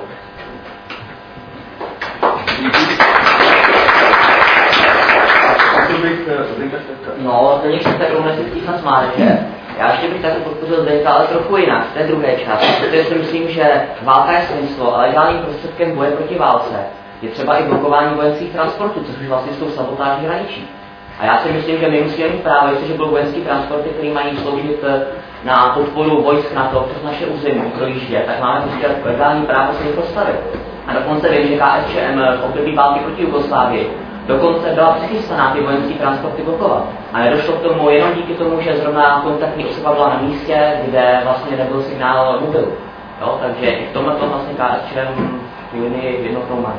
No, to někdo tak komunistický snad smáře. Já ještě bych taky podpořil Zdeňka, ale trochu jinak, v té druhé části, protože si myslím, že válka je smysl, ale legálním prostředkem boje proti válce je třeba i blokování vojenských transportů, což už vlastně s tou sabotáží hraničí. A já si myslím, že my musíme mít právo, jestliže budou vojenské transporty, které mají sloužit na podporu vojsk NATO přes naše území projíždět, tak máme prostě legální právo se jich postavit. A dokonce vím, že K S Č M v období války proti Jugoslávii dokonce byla přichystaná ty vojenské transporty blokovat. A nedošlo k tomu jenom díky tomu, že zrovna kontaktní osoba byla na místě, kde vlastně nebyl signál mobilu. Jo, takže i v tomhle tom vlastně K S Č M tu linii jednotnou má.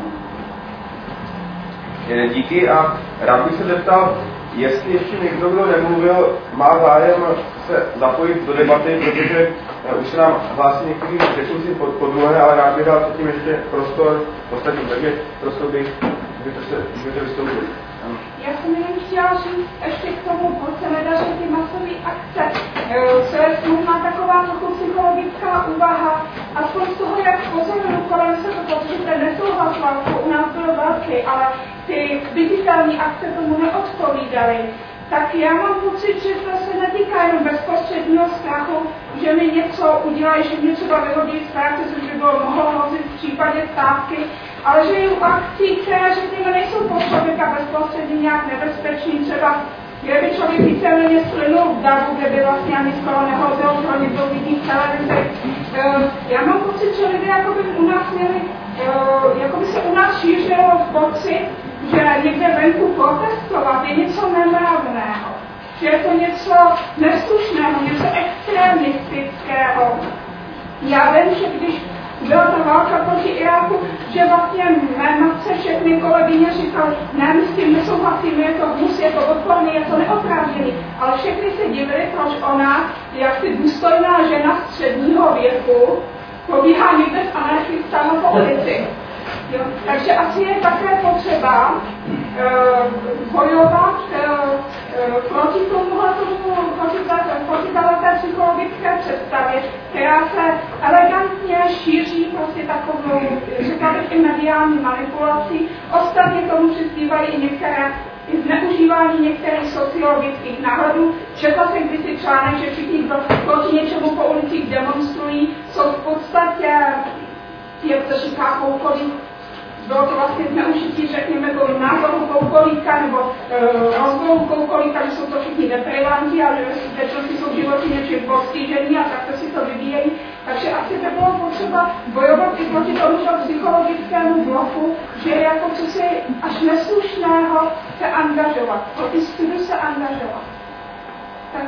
Díky a rád bych se zeptal, jestli ještě někdo, kdo nemluvil, má zájem se zapojit do debaty, protože už se nám hlásí někteří řečníci po, po druhé, ale rád bych dal předtím ještě prostor ostatním, takže prostor bych, kdybyste se můžete vystoupit. Já jsem jenom chtěla říct ještě k tomu, proč se nedaří ty masové akce. To je možná taková trochu psychologická úvaha, aspoň z toho, jak pozoruju kolem se to, protože ten nesouhlas válkou u nás byl velký, ale ty digitální akce tomu neodpovídaly. Tak já mám pocit, že to se netýká jenom bezprostředního strachu, že mi něco udělají, že mě třeba vyhodí z práce, což by bylo mohlo hrozit v případě stávky, ale že jsou akcí, které řekněme nejsou pro člověka bezprostředně nějak nebezpečný, třeba kdyby člověk víceméně slynul v davu, kde by vlastně ani skoro nehrozilo, že ho někdo vidí v televizi. Já mám pocit, že lidé jakoby u nás měli, jakoby se u nás šířilo v pocit, že někde venku protestovat je něco nemravného, že je to něco neslušného, něco extremistického. Já vím, že když byla ta válka proti Iráku, že vlastně mé matce všechny kolegyně říkali, ne, my s tím nesouhlasíme, je to hnus, je to odporný, je to neoprávněný, ale všechny se divili, proč ona, jak si důstojná žena středního věku, pobíhá někde s anarchistama po ulici. Jo, takže asi je také potřeba uh, bojovat uh, proti tomuhle tomu, proti, proti té psychologické představě, která se elegantně šíří prostě takovou, řekla bych, i mediální manipulací. Ostatně tomu přispívají i některé i zneužívání některých sociologických náhledů. Četla jsem kdysi článek, že všichni, kdo proti něčemu po ulicích demonstrují, jsou v podstatě, jak se říká, koukolí. Bylo to vlastně zneužití, řekněme, toho názoru koukolíka nebo e, rozvoju koukolíka, že jsou to všichni deprivanti, ale že ve skutečnosti jsou životy něčím postižení a takto si to vyvíjejí. Takže asi by bylo potřeba bojovat i proti tomuto psychologickému bloku, že je jako cosi až neslušného se angažovat, proti studu se angažovat. Tak.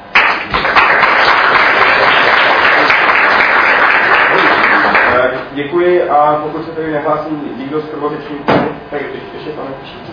Děkuji a pokud se tady nehlásí nikdo z prvořečníků, tak ještě pane Píšící.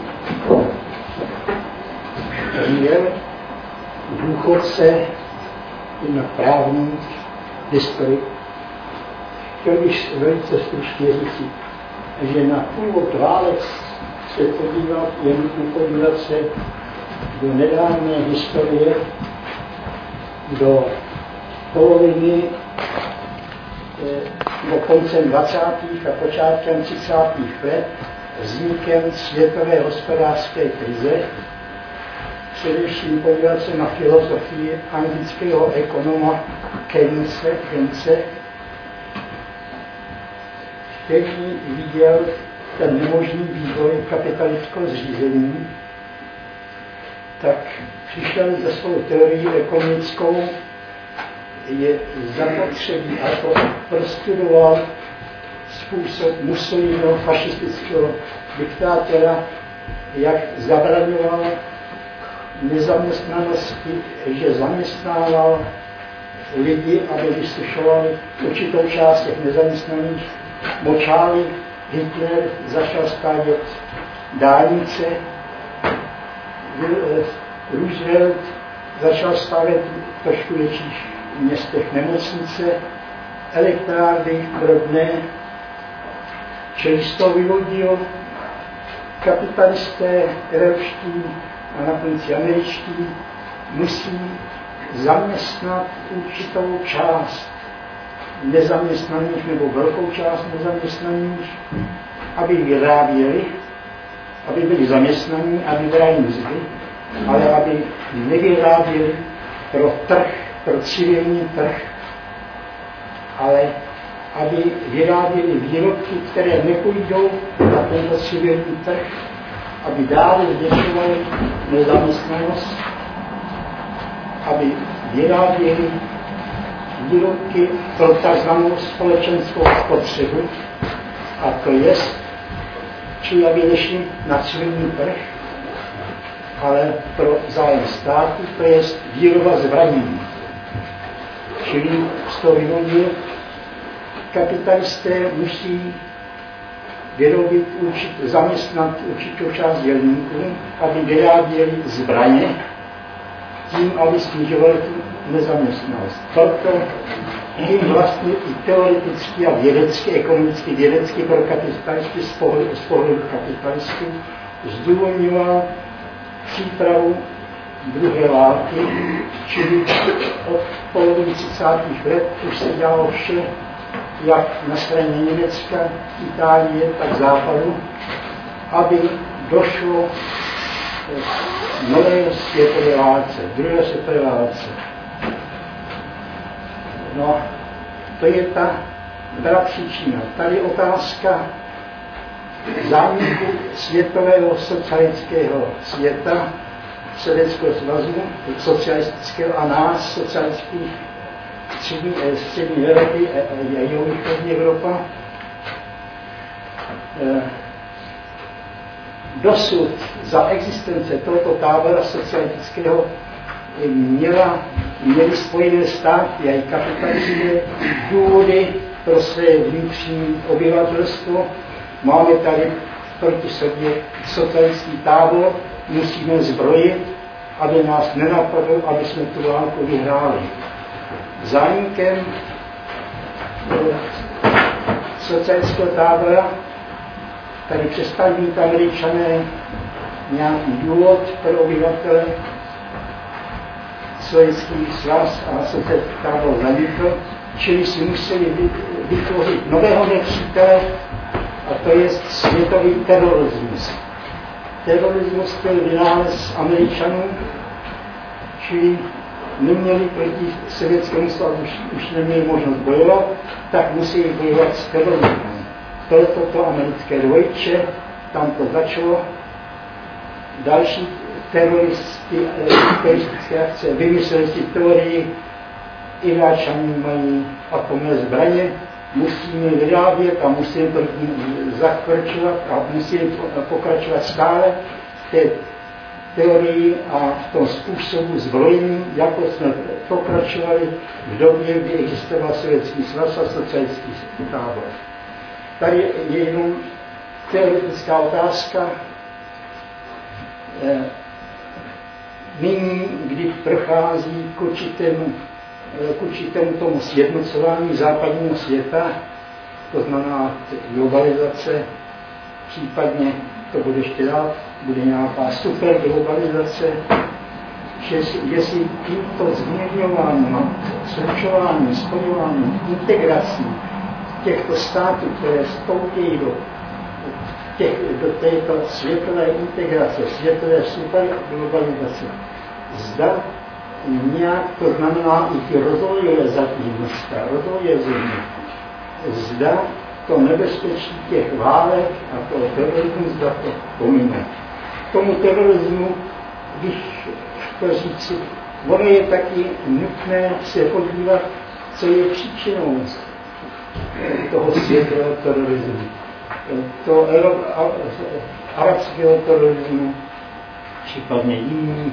Premiér, důchodce i na právní historii. Chtěl bych velice stručně říct, že na původ válek se podívat, je nutno podívat se do nedávné historie, do poloviny do koncem dvacátých a počátkem třicátých let vznikem světové hospodářské krize, především podívat se na filozofii anglického ekonoma Keynese, Keynese, který viděl ten nemožný vývoj kapitalistického zřízení, tak přišel ze svou teorií ekonomickou, je zapotřebí, a to prostudoval způsob Mussoliniho fašistického diktátora, jak zabraňoval nezaměstnanosti, že zaměstnával lidi, aby vysušovali určitou část těch nezaměstnaných, močáli. Hitler začal stavět dálnice, Roosevelt začal stavět v trošku větších městech nemocnice, elektrárny drobné, čili z toho vyvodil kapitalisté evropští a na konci američtí musí zaměstnat určitou část nezaměstnaných nebo velkou část nezaměstnaných, aby vyráběli, aby byli zaměstnaní, aby brali mzdy, ale aby nevyráběli pro trh, pro civilní trh, ale aby vyráběli výrobky, které nepůjdou na tento civilní trh, aby dále zvětšovali nezaměstnanost, aby vyráběli výrobky pro takzvanou společenskou spotřebu, a to je, či aby nešli na civilní trh, ale pro zájem státu, to je výroba zbraní. Čili z toho vyvodil, kapitalisté musí vyrobit, určit, zaměstnat určitou část dělníků, aby vyráběli zbraně, tím, aby snižovali tu nezaměstnanost. Proto tím vlastně i teoreticky a vědecky, ekonomicky, vědecky pro kapitalisty z pohledu, z pohledu kapitalistů zdůvodňoval přípravu druhé války, čili od poloviny třicátých let už se dělalo vše, jak na straně Německa, Itálie, tak západu, aby došlo k nové světové válce, druhé světové válce. No, to je ta, ta příčina. Tady je otázka zániku světového socialistického světa, Sovětského svazu, socialistického a nás, socialistických střední, střední Evropy a jihovýchodní Evropa. Dosud za existence tohoto tábora socialistického měla, měly Spojené státy a i kapitalisté důvody pro své vnitřní obyvatelstvo. Máme tady proti sobě socialistický tábor, musíme zbrojit, aby nás nenapadlo, aby jsme tu válku vyhráli. Zánikem socialistického tábora tady přestali mít Američané nějaký důvod pro obyvatele. Sovětský svaz a socialistický tábor zanikl, čili si museli vytvořit nového nepřítele, a to je světový terorismus. Terorismus byl vynález Američanů, čili neměli proti Sovětskému svazu, už, už neměli možnost bojovat, tak museli bojovat s terorismem. Proto to americké dvojče, tam to začalo. Další teroristi, teroristické akce vymysleli si teorii, Iráčané mají atomové zbraně, musíme vyrábět a musíme zakročovat a musíme pokračovat stále v té teorii a v tom způsobu zbrojení, jako jsme pokračovali v době, kdy existoval Sovětský svaz a socialistický tábor. Tady je jenom teoretická otázka. Nyní, kdy prochází k určitému, k určitému tomu sjednocování západního světa, to znamená globalizace, případně to bude ještě dál, bude nějaká superglobalizace, že jestli tímto změňováním, slučováním, spojováním, integrací těchto států, které vstoupí do, těch, do této světové integrace, světové superglobalizace, zda nějak, to znamená i ty rozvojové zatím, rozvojové země, zda to nebezpečí těch válek a toho terorismu, zda to pomine. K tomu terorismu bych chtěl říct, ono je taky nutné se podívat, co je příčinou toho světového terorismu. To arabského terorismu, případně jiných.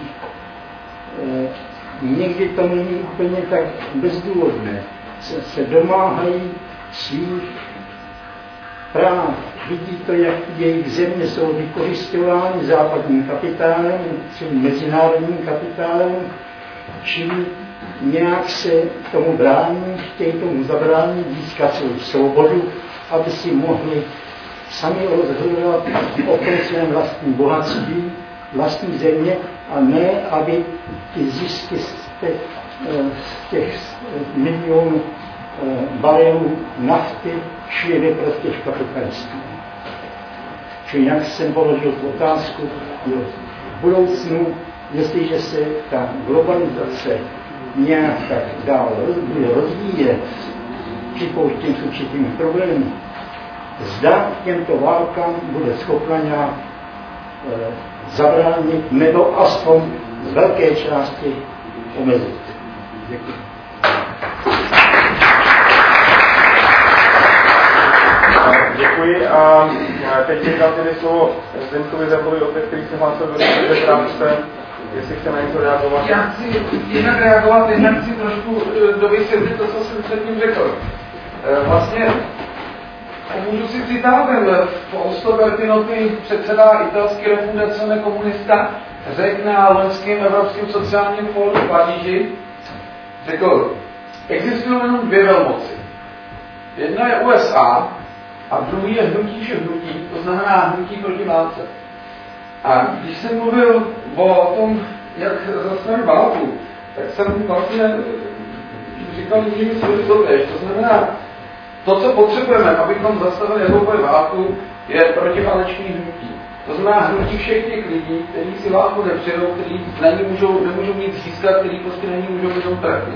Někdy to není úplně tak bezdůvodné. Se, se domáhají svých práv. Vidí to, jak jejich země jsou vykořišťovány západním kapitálem, čili mezinárodním kapitálem, čili nějak se tomu brání, chtějí tomu zabránit, získat svou svobodu, aby si mohli sami rozhodovat o tom svém vlastním bohatství, vlastní země, a ne, aby ty zisky z těch, z těch milionů barelů nafty šly ve prospěch kapitalistů. Čili jak jsem položil tu otázku, v budoucnu, jestliže se ta globalizace nějak tak dál bude rozvíjet, připouštím s určitými problémy, zda těmto válkám bude schopna nějak e, zabránit nebo aspoň z velké části omezit. Děkuji. Děkuji a teď bych dal tedy slovo Zdeňkovi Zebovi, opět, který se hlásil do diskuze krátce, jestli chce na něco reagovat. Já chci jinak reagovat, jinak chci trošku dovysvětlit to, co jsem předtím řekl. Vlastně můžu si citátem Fausto Bertinotti, předseda italské refundace komunista, řekl na loňském Evropském sociálním fóru v Paříži, řekl, existují jenom dvě velmoci. Jedna je U S A a druhý je hnutí všech hnutí, to znamená hnutí proti válce. A když jsem mluvil o tom, jak zastavit válku, tak jsem vlastně říkal, že mi si to tež. To znamená, to, co potřebujeme, abychom zastavili jakoukoliv válku, je protiválečný hnutí. To znamená hnutí všech těch lidí, kteří si válku nepřejou, kteří na ní můžou, nemůžou nic získat, kteří prostě na ní můžou mít prachy.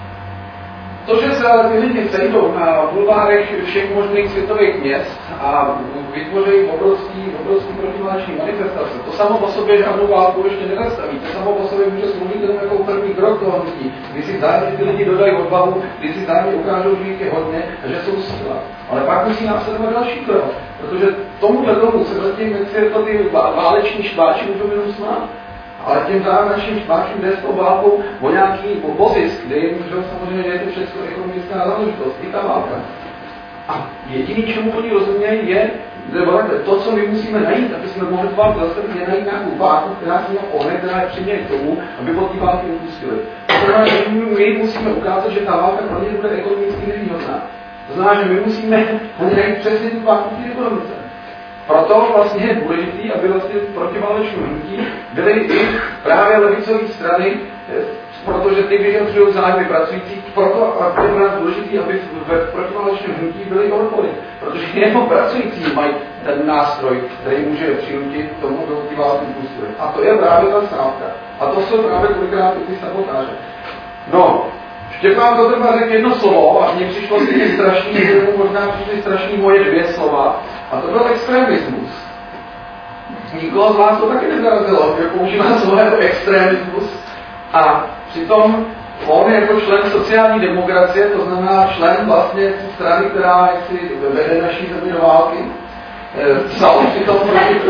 To, že se ale ty lidi sejdou na bulvárech všech možných světových měst a vytvoří obrovský, obrovský protiválečný manifestace, to samo o sobě žádnou válku ještě nezastaví. To samo o sobě může sloužit jenom jako první krok toho hnutí, kdy si zájemně ty lidi dodají odvahu, kdy si zájemně ukážou, že jich je hodně a že jsou síla. Ale pak musí následovat další krok, protože tomuhle tomu se zatím, jak se to ty váleční štváči můžou jenom smát. Ale těm našim štváčům jde s tou válkou o nějaký ozisk, kde jim můžou samozřejmě, že je to všechno ekonomická záležitost, i ta válka. A jediný, čemu oni rozumějí, je, to, co my musíme najít, aby jsme mohli válku zastavit, je najít nějakou válku, která se nám ohne, která je přiměje k tomu, aby od té války upustili. To znamená, že my musíme ukázat, že ta válka pro ně bude ekonomicky nevýhodná. To znamená, že my musíme najít přesně tu válku v té ekonomice. Proto vlastně je důležité, aby vlastně protiválečné hnutí byly i právě levicové strany, protože ty vyjadřují zájmy pracujících, proto je pro nás důležité, aby v protiválečném hnutí byly odpory. Protože jenom pracující mají ten nástroj, který může přinutit tomu, kdo ty války pustili. A to je právě ta stávka. A to jsou právě kolikrát ty sabotáže. No, ještě vám to třeba řekl jedno slovo a mně přišlo stejně strašný, možná přišly strašný moje dvě slova, a to byl extremismus. Nikoho z vás to taky nezarazilo, že používá slovo extremismus a přitom on jako člen sociální demokracie, to znamená člen vlastně strany, která jaksi vede naší zemi do války, psal přitom proti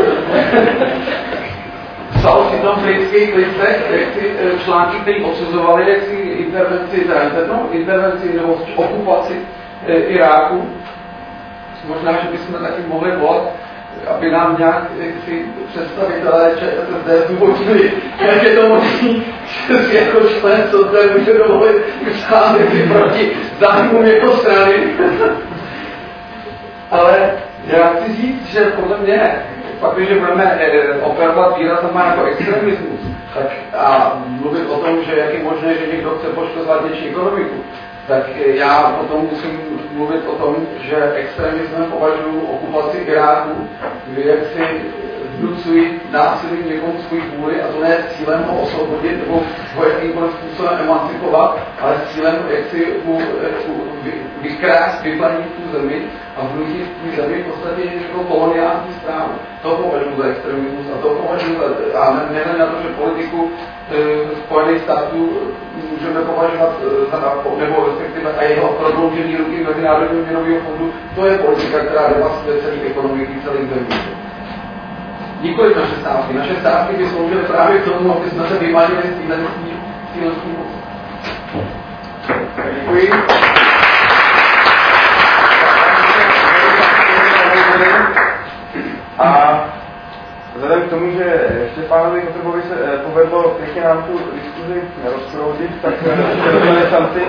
psal přitom v britských listech články, které odsuzovaly jaksi intervenci, no, intervenci nebo okupaci Iráku. Možná, že bychom taky mohli volat, aby nám nějak si představitelé ČSSD zdůvodnili, jak je to možný, že si jako člen sociální může dovolit psát proti zájmům jako strany. Ale já chci říct, že podle mě, pak, když budeme operovat výrazama jako extremismus, tak a mluvit o tom, že jak je možné, že někdo chce poškozovat něčí ekonomiku, tak já potom musím mluvit o tom, že extremismem považuji okupaci Iráku, kdy jak si vnucuji násilím někomu svůj vůli, a to ne s cílem ho osvobodit nebo ho jakýmkoliv způsobem emancipovat, ale s cílem, jak si mu vykrást, vyplanit tu zemi a vnutit tu zemi v podstatě jako koloniální správu. To považuji za extremismus a to považuji za, a nehned na to, že politiku e, Spojených států můžeme považovat za, nebo respektive a jeho prodloužení ruky Mezinárodního měnového fondu, to je politika, která devastuje celý ekonomiky celých zemí. Nikoliv naše stávky. Naše stávky by sloužily právě k tomu, aby jsme se vymanili z téhle moci. Děkuji. A vzhledem k tomu, že Štěpánovi Kotrbovi se povedlo pěkně nám tu diskuzi rozproudit, tak dostaneme šanci.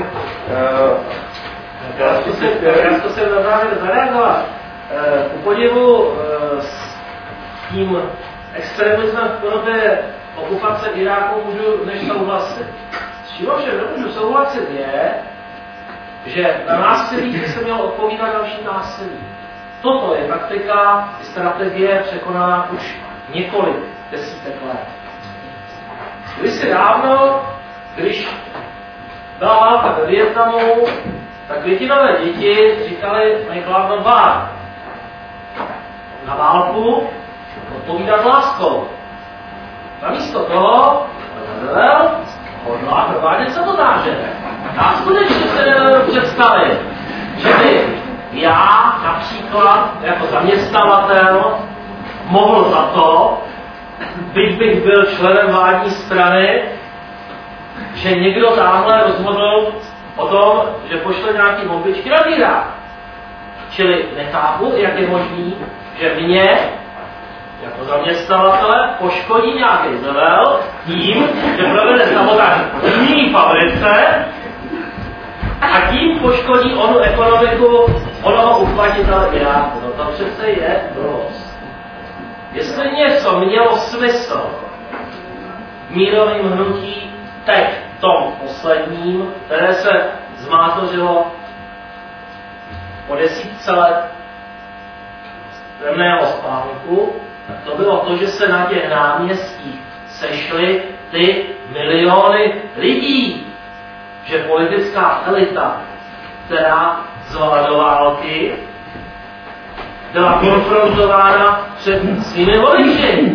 Já to jsem na závěr zareagovat. Ku podivu s tím extremismem v podobě okupace Iráku můžu než souhlasit. S čím ovšem nemůžu souhlasit je, že na násilí by se mělo odpovídat další násilí. Toto je taktika, strategie překonaná už několik desítek let. Kdysi dávno, když byla válka ve Vietnamu, tak většinové děti říkali, mají hlavno dva. Na válku odpovídat láskou. Namísto toho hodlá provádět sabotáže. Já skutečně se nedovedu představit, že by já například jako zaměstnavatel mohl za to, byť bych byl členem vládní strany, že někdo tamhle rozhodl o tom, že pošle nějaký bombičky na Irák. Čili nechápu, jak je možný, že mě jako zaměstnavatele poškodí nějaký Izrael tím, že provede sabotáž v jiný fabrice a tím poškodí onu ekonomiku onoho uchvatitele Iráku. No to přece je dost. Jestli něco mělo smysl v mírovém hnutí teď v tom posledním, které se zmátořilo po desítce let temného spánku, tak to bylo to, že se na těch náměstích sešly ty miliony lidí. Že politická elita, která zvala do války, byla konfrontována před svými voliči.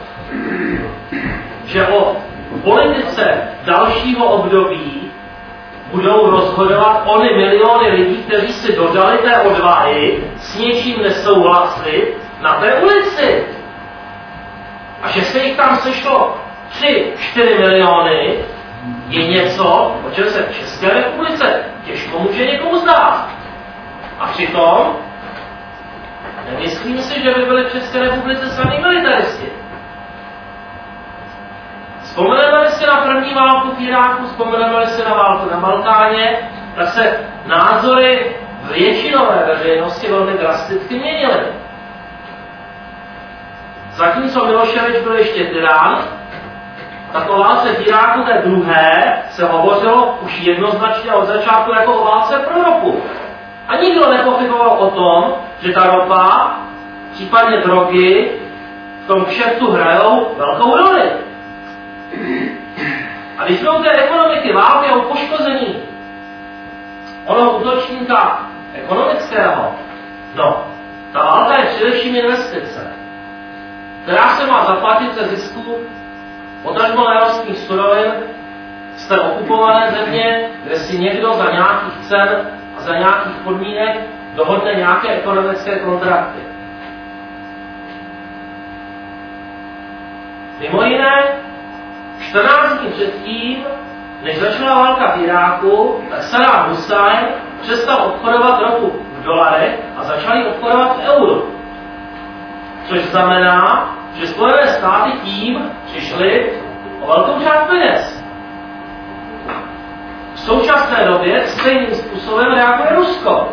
Že o politice dalšího období budou rozhodovat ony miliony lidí, kteří si dodali té odvahy s něčím nesouhlasit na té ulici. A že se jich tam sešlo tři, čtyři miliony, je něco, o čem se v České republice těžko může někomu zdát. A přitom nemyslím si, že by byli v České republice samý militaristi. Vzpomeneme si na první válku v Iráku, vzpomeneme si na válku na Balkáně, tak se názory většinové veřejnosti velmi drasticky měnily. Zatímco Miloševič byl ještě tyran, tak o válce v Iráku té druhé se hovořilo už jednoznačně od začátku jako o válce pro ropu. A nikdo nepochyboval o tom, že ta ropa, případně drogy, v tom kšeftu hrajou velkou roli. A když jsme u té ekonomiky války a u poškození onoho útočníka ekonomického, no, ta válka je především investice, která se má zaplatit ze zisků potažmo nerostných surovin z té okupované země, kde si někdo za nějakých cen a za nějakých podmínek dohodne nějaké ekonomické kontrakty. Mimo jiné, čtrnáct dní předtím, než začala válka v Iráku, tak Saddam Hussein přestal obchodovat ropu v dolarech a začal ji obchodovat v euru. Což znamená, že Spojené státy tím přišly o velkou část peněz. V současné době stejným způsobem reaguje Rusko.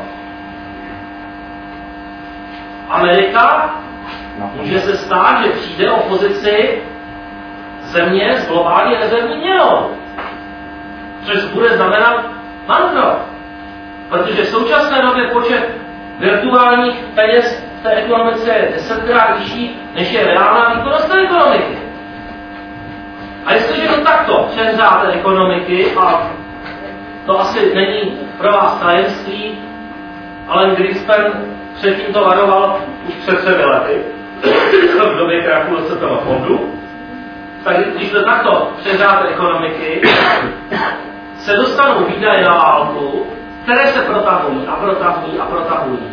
Amerika může se stát, že přijde o pozici země s globální rezervní měnou, což bude znamenat bankrot. Protože v současné době počet virtuálních peněz v té ekonomice je desetkrát vyšší, než je reálná výkonnost té ekonomiky. A jestliže to takto přehřáte ekonomiky, a to asi není pro vás tajemství, ale Greenspan předtím to varoval už před třemi lety, v době krachu Světového fondu, tak když to takto přehřáte ekonomiky, se dostanou výdaje na válku, které se protahují a protahují a protahují.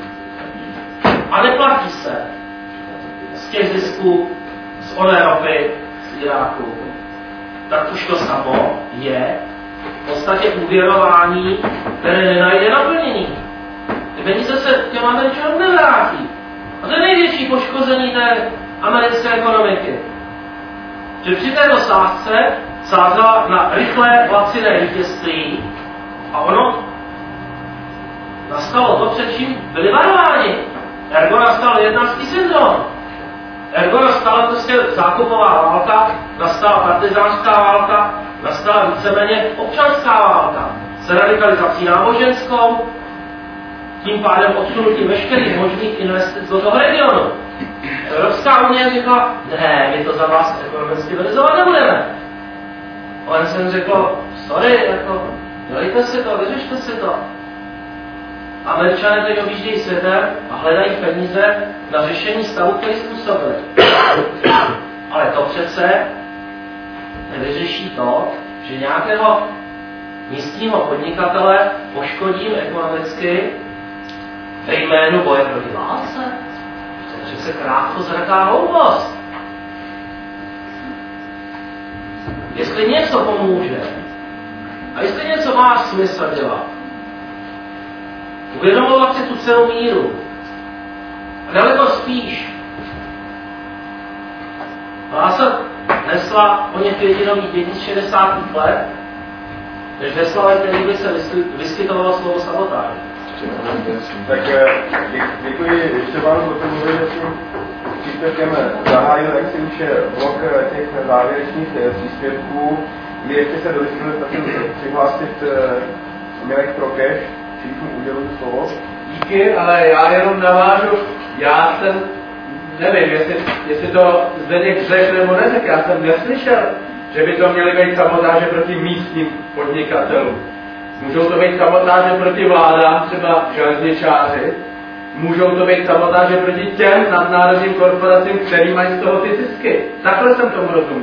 A neplatí se z těch zisků z oné ropy, z Iráku. Tak už to samo je v podstatě úvěrování, které nenajde naplnění. Ty peníze se těm Američanům nevrátí. A to je největší poškození té americké ekonomiky. Že při této sázce sázela na rychlé laciné vítězství a ono nastalo to, před čím byli varováni. Ergo nastal jedenáctý syndrom. Ergo nastala prostě zákupová válka, nastala partizánská válka, nastala víceméně občanská válka s radikalizací náboženskou, tím pádem odsunutím veškerých možných investic do toho regionu. Evropská unie řekla, ne, my to za vás ekonomicky realizovat nebudeme. O N S řeklo, sorry, jako, dělejte si to, vyřešte si to. Američané teď objíždějí světem a hledají peníze na řešení stavu, který způsobili. Ale to přece nevyřeší to, že nějakého místního podnikatele poškodím ekonomicky ve jménu boje proti válce. To je přece krátkozraká hloupost. Jestli něco pomůže a jestli něco má smysl dělat, uvědomovat si tu celou míru. A daleko spíš. Vlása nesla o ně pětinový děti z šedesátých let, než nesla, který by se vyskytovalo slovo sabotáž. Tak děkuji ještě vám za to, že tím příspěvkem zahájil, jak si už je blok těch závěrečných příspěvků, kdy ještě se do diskuze přihlásit Mirek Prokeš, všichni udělují slovo. Díky, ale já jenom navážu, já jsem, nevím, jestli, jestli to Zdeněk řekl nebo neřekl, já jsem neslyšel, že by to měly být sabotáže proti místním podnikatelům. Můžou to být sabotáže proti vládám, třeba železničáři, můžou to být sabotáže proti těm nadnárodním korporacím, který mají z toho ty zisky. Takhle jsem tomu rozuměl.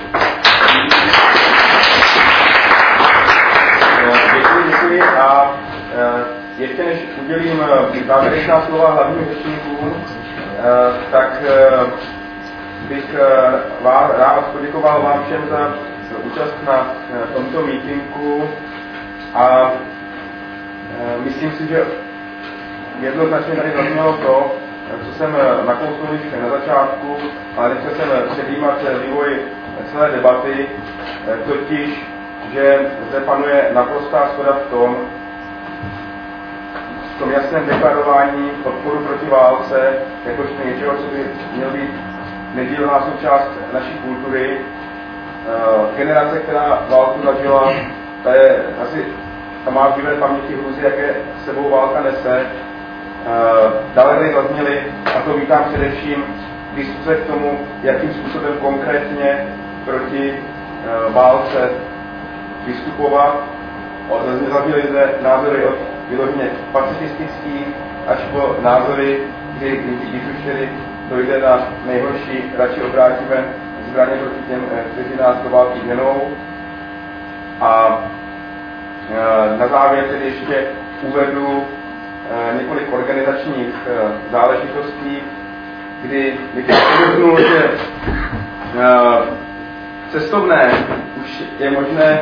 Děkuji, děkuji a ještě než udělím závěrečná slova hlavním řečníkům, tak bych vám rád poděkoval vám všem za účast na tomto mítinku a myslím si, že jednoznačně tady zaznělo to, co jsem nakousl už na začátku, ale nechtěl jsem předjímat vývoj celé debaty, totiž, že zde panuje naprostá shoda v tom, v tom jasném deklarování odporu proti válce, jakožto něčeho, co by měl být nedílná součást naší kultury. Generace, která válku zažila, ta je asi, ta má v živé paměti hruzy, jaké sebou válka nese. Dále tady zazněly, a to vítám především, diskuse k tomu, jakým způsobem konkrétně proti válce vystupovat. Zazněly zde názory od vyloženě pacifistických až po názory, kdy, když už tedy dojde na nejhorší, radši obrátíme zbraně proti těm, kteří nás do války ženou. A na závěr tedy ještě uvedu několik organizačních záležitostí, kdy bych uvědomil, že cestovné už je možné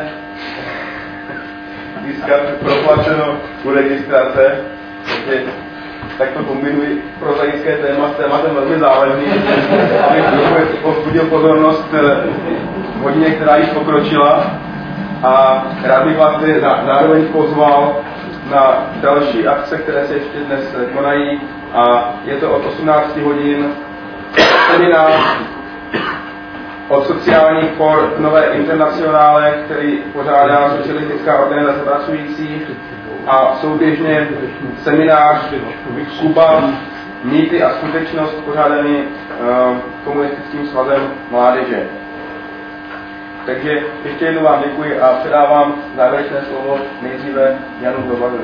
získat proplaceno u registrace, takže tak to kombinuji prozaické téma s tématem velmi závažným, abych povzbudil pozornost hodině, která již pokročila. A rád bych vás tedy zároveň pozval na další akce, které se ještě dnes konají, a je to od osmnácti hodin seminář od sociálních for Nové internacionále, který pořádá Socialistická organizace pracujících, a souběžně seminář Kuba mýty a skutečnost pořádaný uh, komunistickým svazem mládeže. Takže ještě jednou vám děkuji a předávám závěrečné slovo nejdříve Janu Globaru.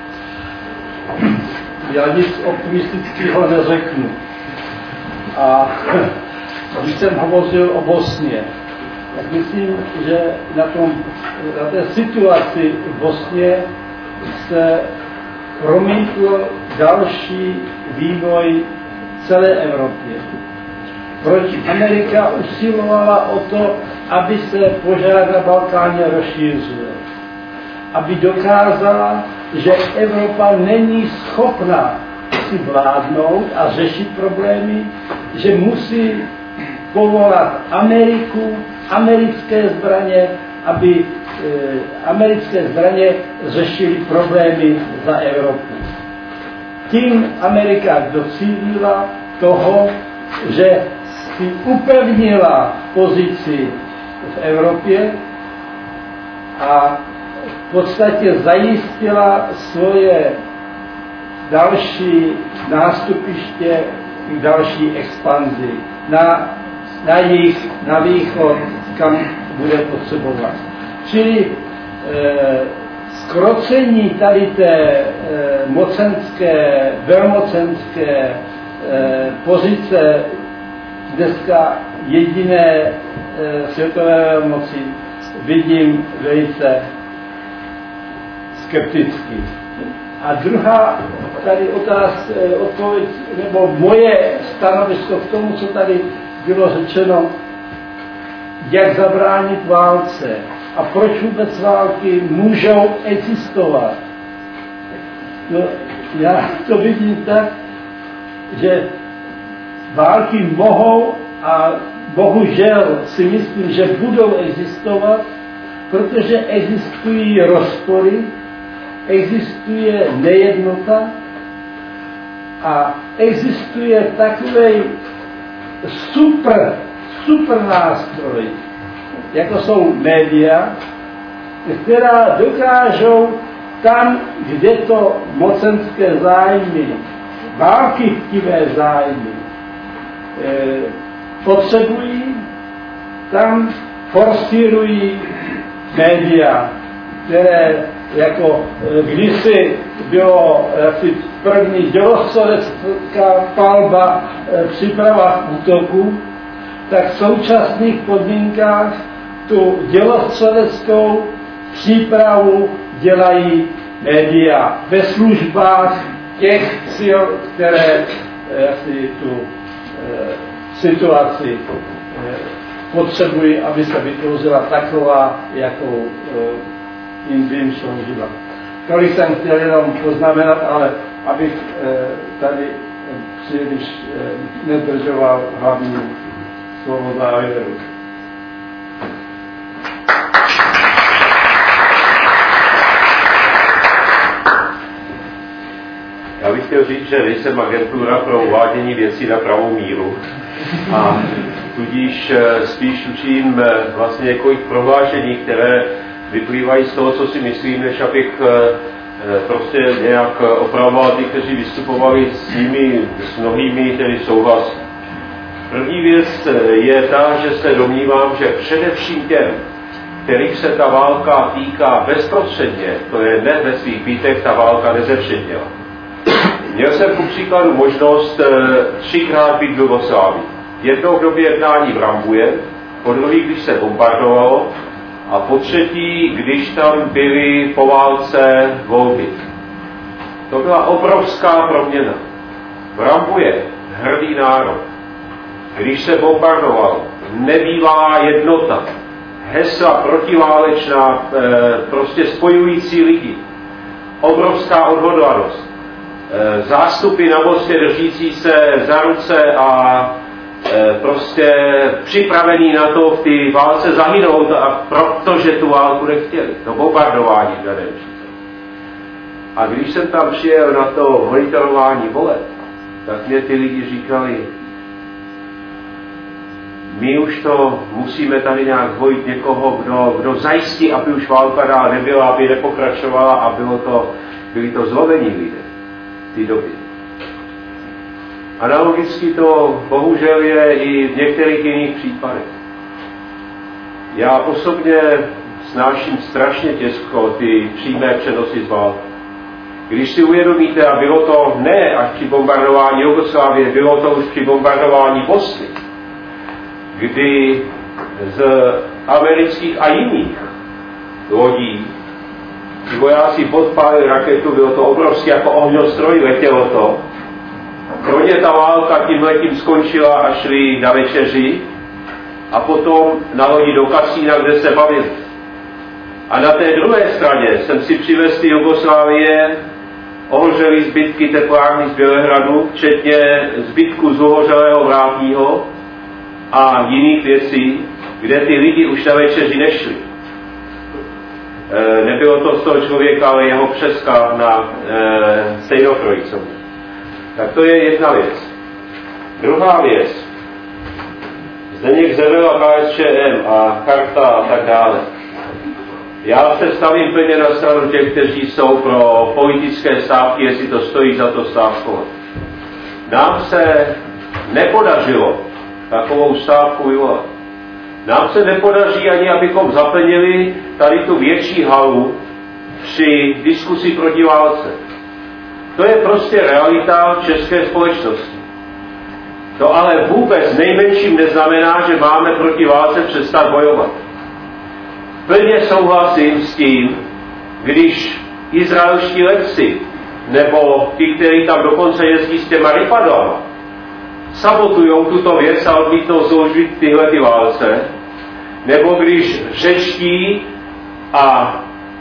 Já nic optimistického neřeknu. A když jsem hovořil o Bosně, tak myslím, že na, tom, na té situaci v Bosně se promítl další vývoj celé Evropě. Proč Amerika usilovala o to, aby se požár na Balkáně rozšířil. Aby dokázala, že Evropa není schopna si vládnout a řešit problémy, že musí povolat Ameriku, americké zbraně, aby e, americké zbraně řešily problémy za Evropu. Tím Amerika docílila toho, že si upevnila pozici v Evropě a v podstatě zajistila svoje další nástupiště k další expanzi na, na jih, na východ, kam bude potřebovat. Čili eh, zkrocení tady té eh, mocenské, velmocenské eh, pozice dneska jediné e, světové moci vidím velice skepticky. A druhá tady otázka, odpověď, nebo moje stanovisko k tomu, co tady bylo řečeno, jak zabránit válce a proč vůbec války můžou existovat. No, já to vidím tak, že války mohou a bohužel si myslím, že budou existovat, protože existují rozpory, existuje nejednota a existuje takový super, super nástroj, jako jsou média, která dokážou tam, kde to mocenské zájmy, války chtivé zájmy e, potřebují, tam forsírují média, které jako kdysi bylo asi první dělostřelecká palba e, příprava útoku, tak v současných podmínkách tu dělostřeleckou přípravu dělají média ve službách těch sil, které asi tu e, situaci e, potřebují, aby se vytvořila taková, jakou e, jim by jim sloužila. Tolik jsem chtěl jenom poznamenat, ale abych e, tady příliš e, nedržoval hlavní slovo závěru. Já bych chtěl říct, že nejsem agentura pro uvádění věcí na pravou míru a tudíž spíš učím vlastně několik prohlášení, které vyplývají z toho, co si myslím, než abych prostě nějak opravoval ty, kteří vystupovali s nimi, s mnohými, tedy souhlasí. První věc je ta, že se domnívám, že především těm, kterých se ta válka týká bezprostředně, to je ne ve svých bytech, ta válka nezevšedněla. Měl jsem ku příkladu možnost e, třikrát být v Jugoslávii. Jednou v době jednání v Rambuje, po druhý, když se bombardovalo, a po třetí, když tam byly po válce volby. To byla obrovská proměna. V Rambuje hrdý národ. Když se bombardovalo, nebývalá jednota, hesla protiválečná, e, prostě spojující lidi, obrovská odhodlanost. Zástupy na mostě držící se za ruce a e, prostě připravený na to v té válce zahynout, a protože tu válku nechtěli. To bombardování v daném případě. A když jsem tam přijel na to monitorování voleb, tak mě ty lidi říkali, my už to musíme tady nějak vojit někoho, kdo, kdo zajistí, aby už válka dál nebyla, aby nepokračovala, a bylo to, byli to zlovení lidé. Té doby. Analogicky to bohužel je i v některých jiných případech. Já osobně snáším strašně těžko ty přímé přenosy z války. Když si uvědomíte, a bylo to ne až při bombardování Jugoslávie, bylo to už při bombardování Bosny, kdy z amerických a jiných lodí ti vojáci podpálili raketu, bylo to obrovské jako ohňostroj, letělo to. Pro ně ta válka tímhletím skončila a šli na večeři a potom na lodi do kasína, kde se bavili. A na té druhé straně jsem si přivez ty Jugoslávie ohořelý zbytky teplárny z Bělehradu, včetně zbytku zuhořelého vrátního a jiných věcí, kde ty lidi už na večeři nešli. E, nebylo to z toho člověka, ale jeho přeska na e, Stejnokrojicově. Tak to je jedna věc. Druhá věc. Zdeněk Zevel a K S Č M a Charta a tak dále. Já se stavím plně na stranu těch, kteří jsou pro politické stávky, jestli to stojí za to stávkovat. Nám se nepodařilo takovou stávku vyvolat. Nám se nepodaří ani, abychom zaplnili tady tu větší halu při diskusi proti válce. To je prostě realita české společnosti. To ale vůbec nejmenším neznamená, že máme proti válce přestat bojovat. Plně souhlasím s tím, když izraelští letci, nebo ti, kteří tam dokonce jezdí s těma rypadlama, sabotujou tuto věc a odmítnou sloužit tyhle ty válce, nebo když řečtí a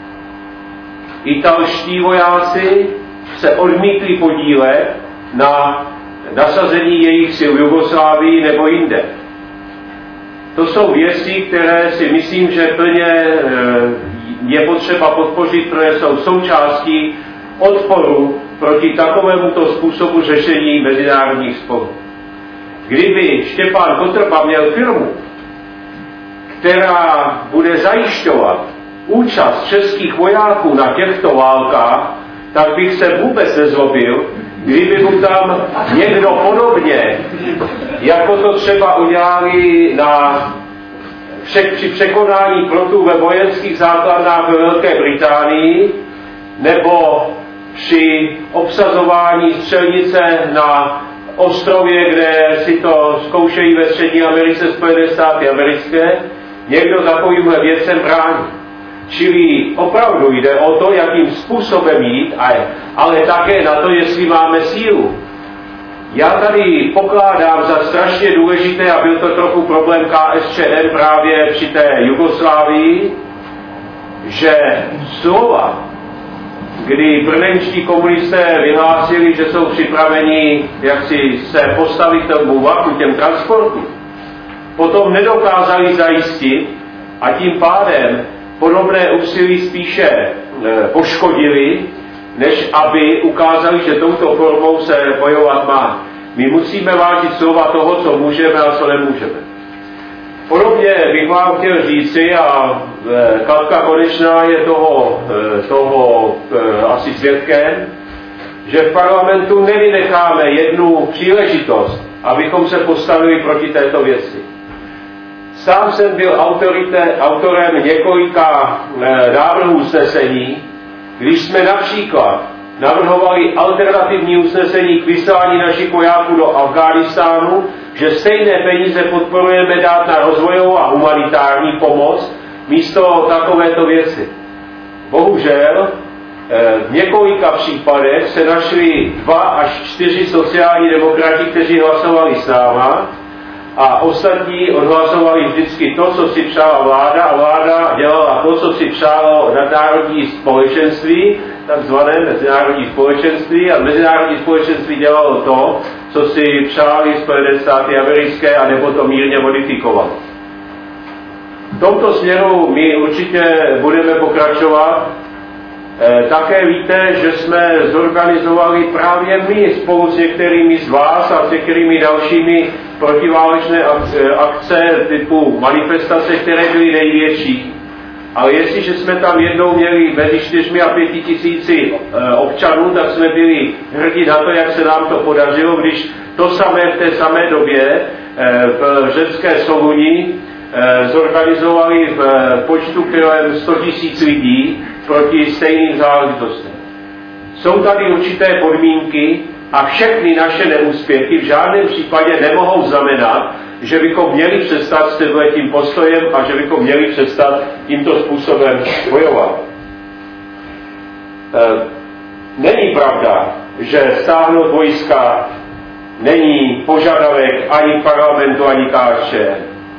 italští vojáci se odmítli podílet na nasazení jejich sil v Jugoslávii nebo jinde. To jsou věci, které si myslím, že plně je potřeba podpořit, protože jsou součástí odporu proti takovémuto způsobu řešení mezinárodních sporů. Kdyby Štěpán Kotrba měl firmu, která bude zajišťovat účast českých vojáků na těchto válkách, tak bych se vůbec nezlobil, kdyby mu tam někdo podobně, jako to třeba udělali na, při překonání plotů ve vojenských základnách ve Velké Británii, nebo při obsazování střelnice na ostrově, kde si to zkoušejí ve Střední Americe Spojené státy americké, někdo takovýmhle věcem brání. Čili opravdu jde o to, jakým způsobem jít, ale také na to, jestli máme sílu. Já tady pokládám za strašně důležité, a byl to trochu problém K S Č M právě při té Jugoslávii, že slova, kdy brněnští komunisté vyhlásili, že jsou připraveni jak si se postavit tomu vlaku, těm transportům, potom nedokázali zajistit a tím pádem podobné úsilí spíše e, poškodili, než aby ukázali, že touto formou se bojovat má. My musíme vážit slova toho, co můžeme a co nemůžeme. Podobně bych vám chtěl říci, a e, Katka Konečná je toho, e, toho e, asi svědkem, že v parlamentu nevynecháme jednu příležitost, abychom se postavili proti této věci. Sám jsem byl autorite, autorem několika e, návrhů usnesení, když jsme například navrhovali alternativní usnesení k vyslání našich vojáků do Afghánistánu, že stejné peníze podporujeme dát na rozvojovou a humanitární pomoc místo takovéto věci. Bohužel v několika případech se našli dva až čtyři sociální demokrati, kteří hlasovali s náma, a ostatní odhlasovali vždycky to, co si přála vláda, a vláda dělala to, co si přálo nadnárodní společenství, takzvané mezinárodní společenství, a mezinárodní společenství dělalo to, co si přáli Spojené státy americké, a nebo to mírně modifikovalo. V tomto směru my určitě budeme pokračovat. Také víte, že jsme zorganizovali právě my spolu s některými z vás a s některými dalšími protiválečné akce typu manifestace, které byly největší. Ale jestliže jsme tam jednou měli mezi čtyřmi a pěti tisíci občanů, tak jsme byli hrdí na to, jak se nám to podařilo, když to samé v té samé době v řecké Soluni zorganizovali v počtu kilem sto tisíc lidí proti stejným záležitostem. Jsou tady určité podmínky a všechny naše neúspěchy v žádném případě nemohou znamenat, že bychom měli přestat s tím postojem a že bychom měli přestat tímto způsobem bojovat. Není pravda, že stáhnout vojska není požadavek ani parlamentu, ani K S Č.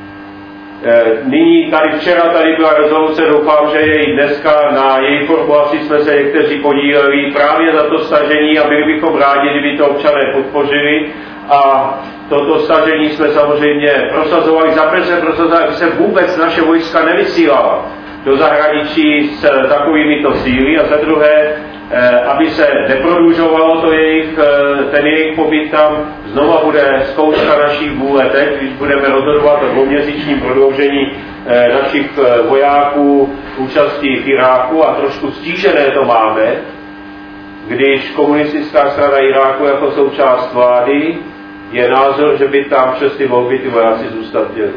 Nyní tady včera tady byla rezoluce, doufám, že je i dneska, na její formulaci jsme se někteří podíleli právě za to stažení a byli bychom rádi, kdyby to občané podpořili. A toto stažení jsme samozřejmě prosazovali, za prvé se prosazovali, aby se vůbec naše vojska nevysílala do zahraničí s takovýmito cíli a za druhé, aby se neprodlužovalo to jejich, ten jejich pobyt tam. Znova bude zkouška naší vůle teď, když budeme rozhodovat o dvouměsíčním prodloužení našich vojáků účastí v Iráku a trošku stížené to máme, když komunistická strana Iráku jako součást vlády je názor, že by tam přes ty volby ty vojáci zůstat měli.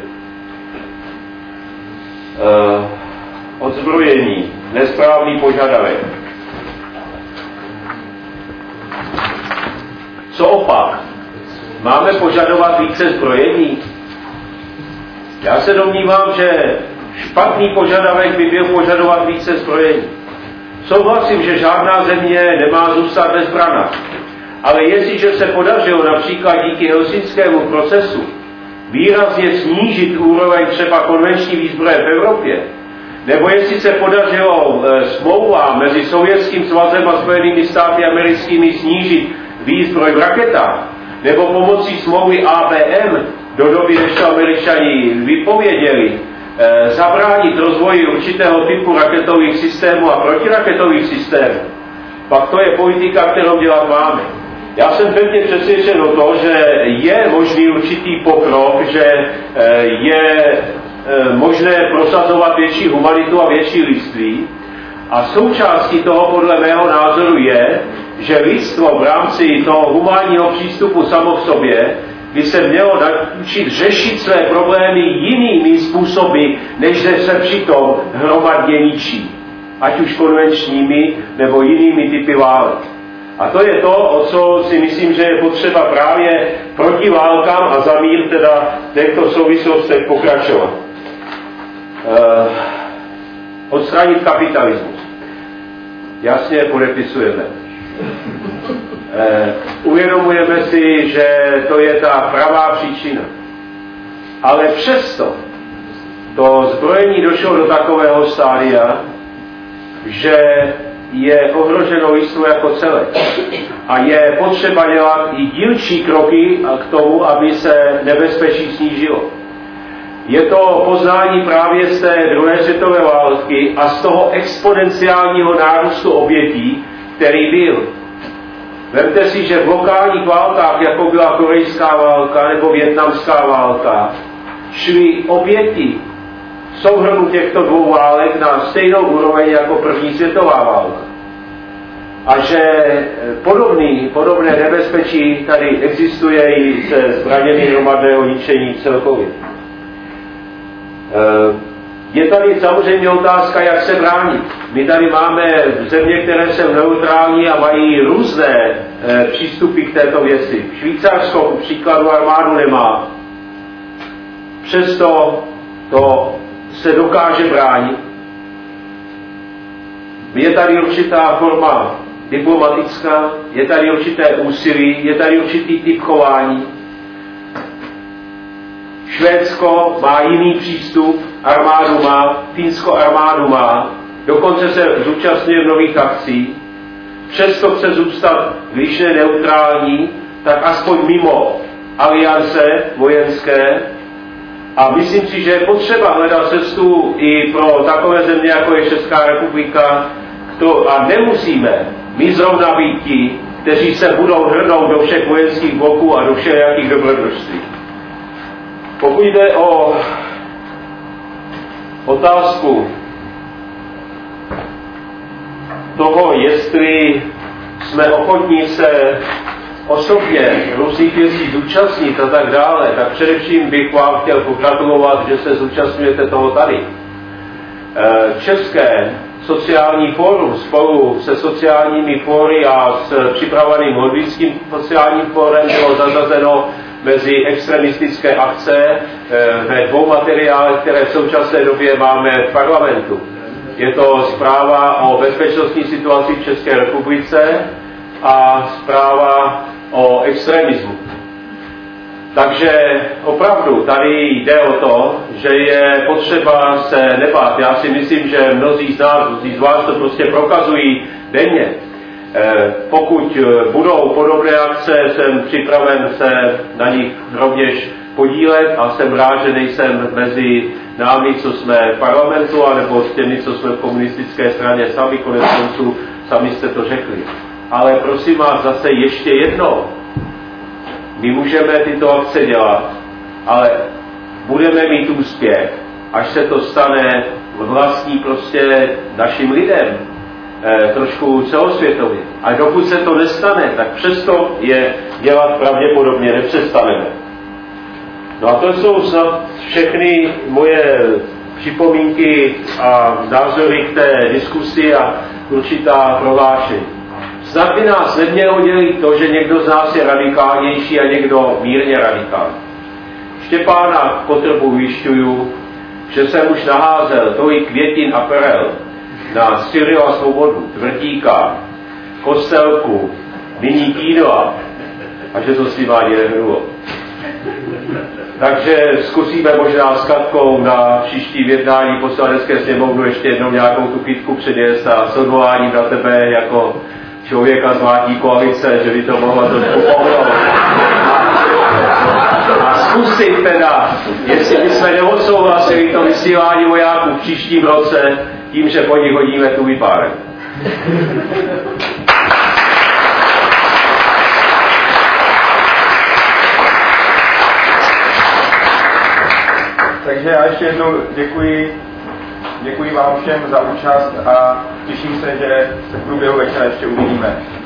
Uh, odzbrojení, nesprávný požadavek. Co opak? Máme požadovat více zbrojení? Já se domnívám, že špatný požadavek by byl požadovat více zbrojení. Souhlasím, že žádná země nemá zůstat bezbranná. Ale jestliže se podařilo například díky helsinskému procesu výrazně snížit úroveň třeba konvenční výzbroje v Evropě, nebo jestli se podařilo e, smlouva mezi Sovětským svazem a Spojenými státy americkými snížit výzbroj v raketách, nebo pomocí smlouvy A B M do doby, než to Američani vypověděli, e, zabránit rozvoji určitého typu raketových systémů a protiraketových systémů, pak to je politika, kterou dělat máme. Já jsem pevně přesvědčen o to, že je možný určitý pokrok, že je možné prosazovat větší humanitu a větší lidství. A součástí toho podle mého názoru je, že lidstvo v rámci toho humánního přístupu samo k sobě by se mělo naučit řešit své problémy jinými způsoby, než se přitom hromadně ničí. Ať už konvenčními nebo jinými typy válek. A to je to, o co si myslím, že je potřeba právě proti válkám a za mír teda v těchto souvislostech pokračovat. Eh, odstranit kapitalismus. Jasně podepisujeme. Eh, uvědomujeme si, že to je ta pravá příčina. Ale přesto to zbrojení došlo do takového stádia, že je ohroženo lidstvo jako celek. A je potřeba dělat i dílčí kroky k tomu, aby se nebezpečí snížilo. Je to poznání právě z té druhé světové války a z toho exponenciálního nárůstu obětí, který byl. Vemte si, že v lokálních válkách, jako byla korejská válka nebo vietnamská válka, šly oběti souhrnu těchto dvou válek na stejnou úroveň jako první světová válka. A že podobný, podobné nebezpečí tady existuje i se zbraněmi hromadného ničení celkově. Je tady samozřejmě otázka, jak se bránit. My tady máme země, které jsou neutrální a mají různé přístupy k této věci. Švýcarsko ku příkladu armádu nemá. Přesto to se dokáže bránit. Je tady určitá forma diplomatická, je tady určité úsilí, je tady určitý typ chování. Švédsko má jiný přístup, armádu má, Finsko armádu má, dokonce se zúčastňuje v nových akcí. Přesto chce zůstat, když ne neutrální, tak aspoň mimo aliance vojenské. A myslím si, že je potřeba hledat cestu i pro takové země, jako je Česká republika, to, a nemusíme my zrovna být ti, kteří se budou hrnout do všech vojenských bloků a do všelijakých dobrodružství. Pokud jde o otázku toho, jestli jsme ochotní se osobně různých věcí zúčastnit a tak dále, tak především bych vám chtěl pogratulovat, že se zúčastňujete toho tady. České sociální fórum spolu se sociálními fóry a s připraveným Modlickým sociálním fórem bylo zařazeno mezi extremistické akce ve dvou materiálech, které v současné době máme v parlamentu. Je to zpráva o bezpečnostní situaci v České republice a zpráva o extremismu. Takže opravdu tady jde o to, že je potřeba se nebát. Já si myslím, že mnozí z nás, mnozí z vás to prostě prokazují denně. Pokud budou podobné akce, jsem připraven se na nich rovněž podílet a jsem rád, že nejsem mezi námi, co jsme v parlamentu, anebo s těmi, co jsme v komunistické straně sami, konec konců, sami jste to řekli. Ale prosím vás zase ještě jednou, my můžeme tyto akce dělat, ale budeme mít úspěch, až se to stane vlastní prostě našim lidem, eh, trošku celosvětově. A dokud se to nestane, tak přesto je dělat pravděpodobně nepřestaneme. No a to jsou snad všechny moje připomínky a názory k té diskusi a určitá prohlášení. Snad by nás nemělo dělit to, že někdo z nás je radikálnější a někdo mírně radikální. Štěpána Kotrbu ujišťuju, že jsem už naházel tolik květin a perel na Syriu a Svobodu, Tvrdíka, Kostelku, nyní Kýdla a že to s tím ani nebylo. Takže zkusíme možná s Katkou na příští jednání Poslanecké sněmovnu ještě jednou nějakou tu kytku předjezd a s odvoláním na tebe jako člověka z vládní koalice, že by to mohlo trošku pomoct. A zkusit teda, jestli bychom neodsouhlasili to vysílání vojáků v příštím roce tím, že po nich hodíme tu vypárek. Takže já ještě jednou děkuji, děkuji vám všem za účast a těším se, že se v průběhu večera ještě uvidíme.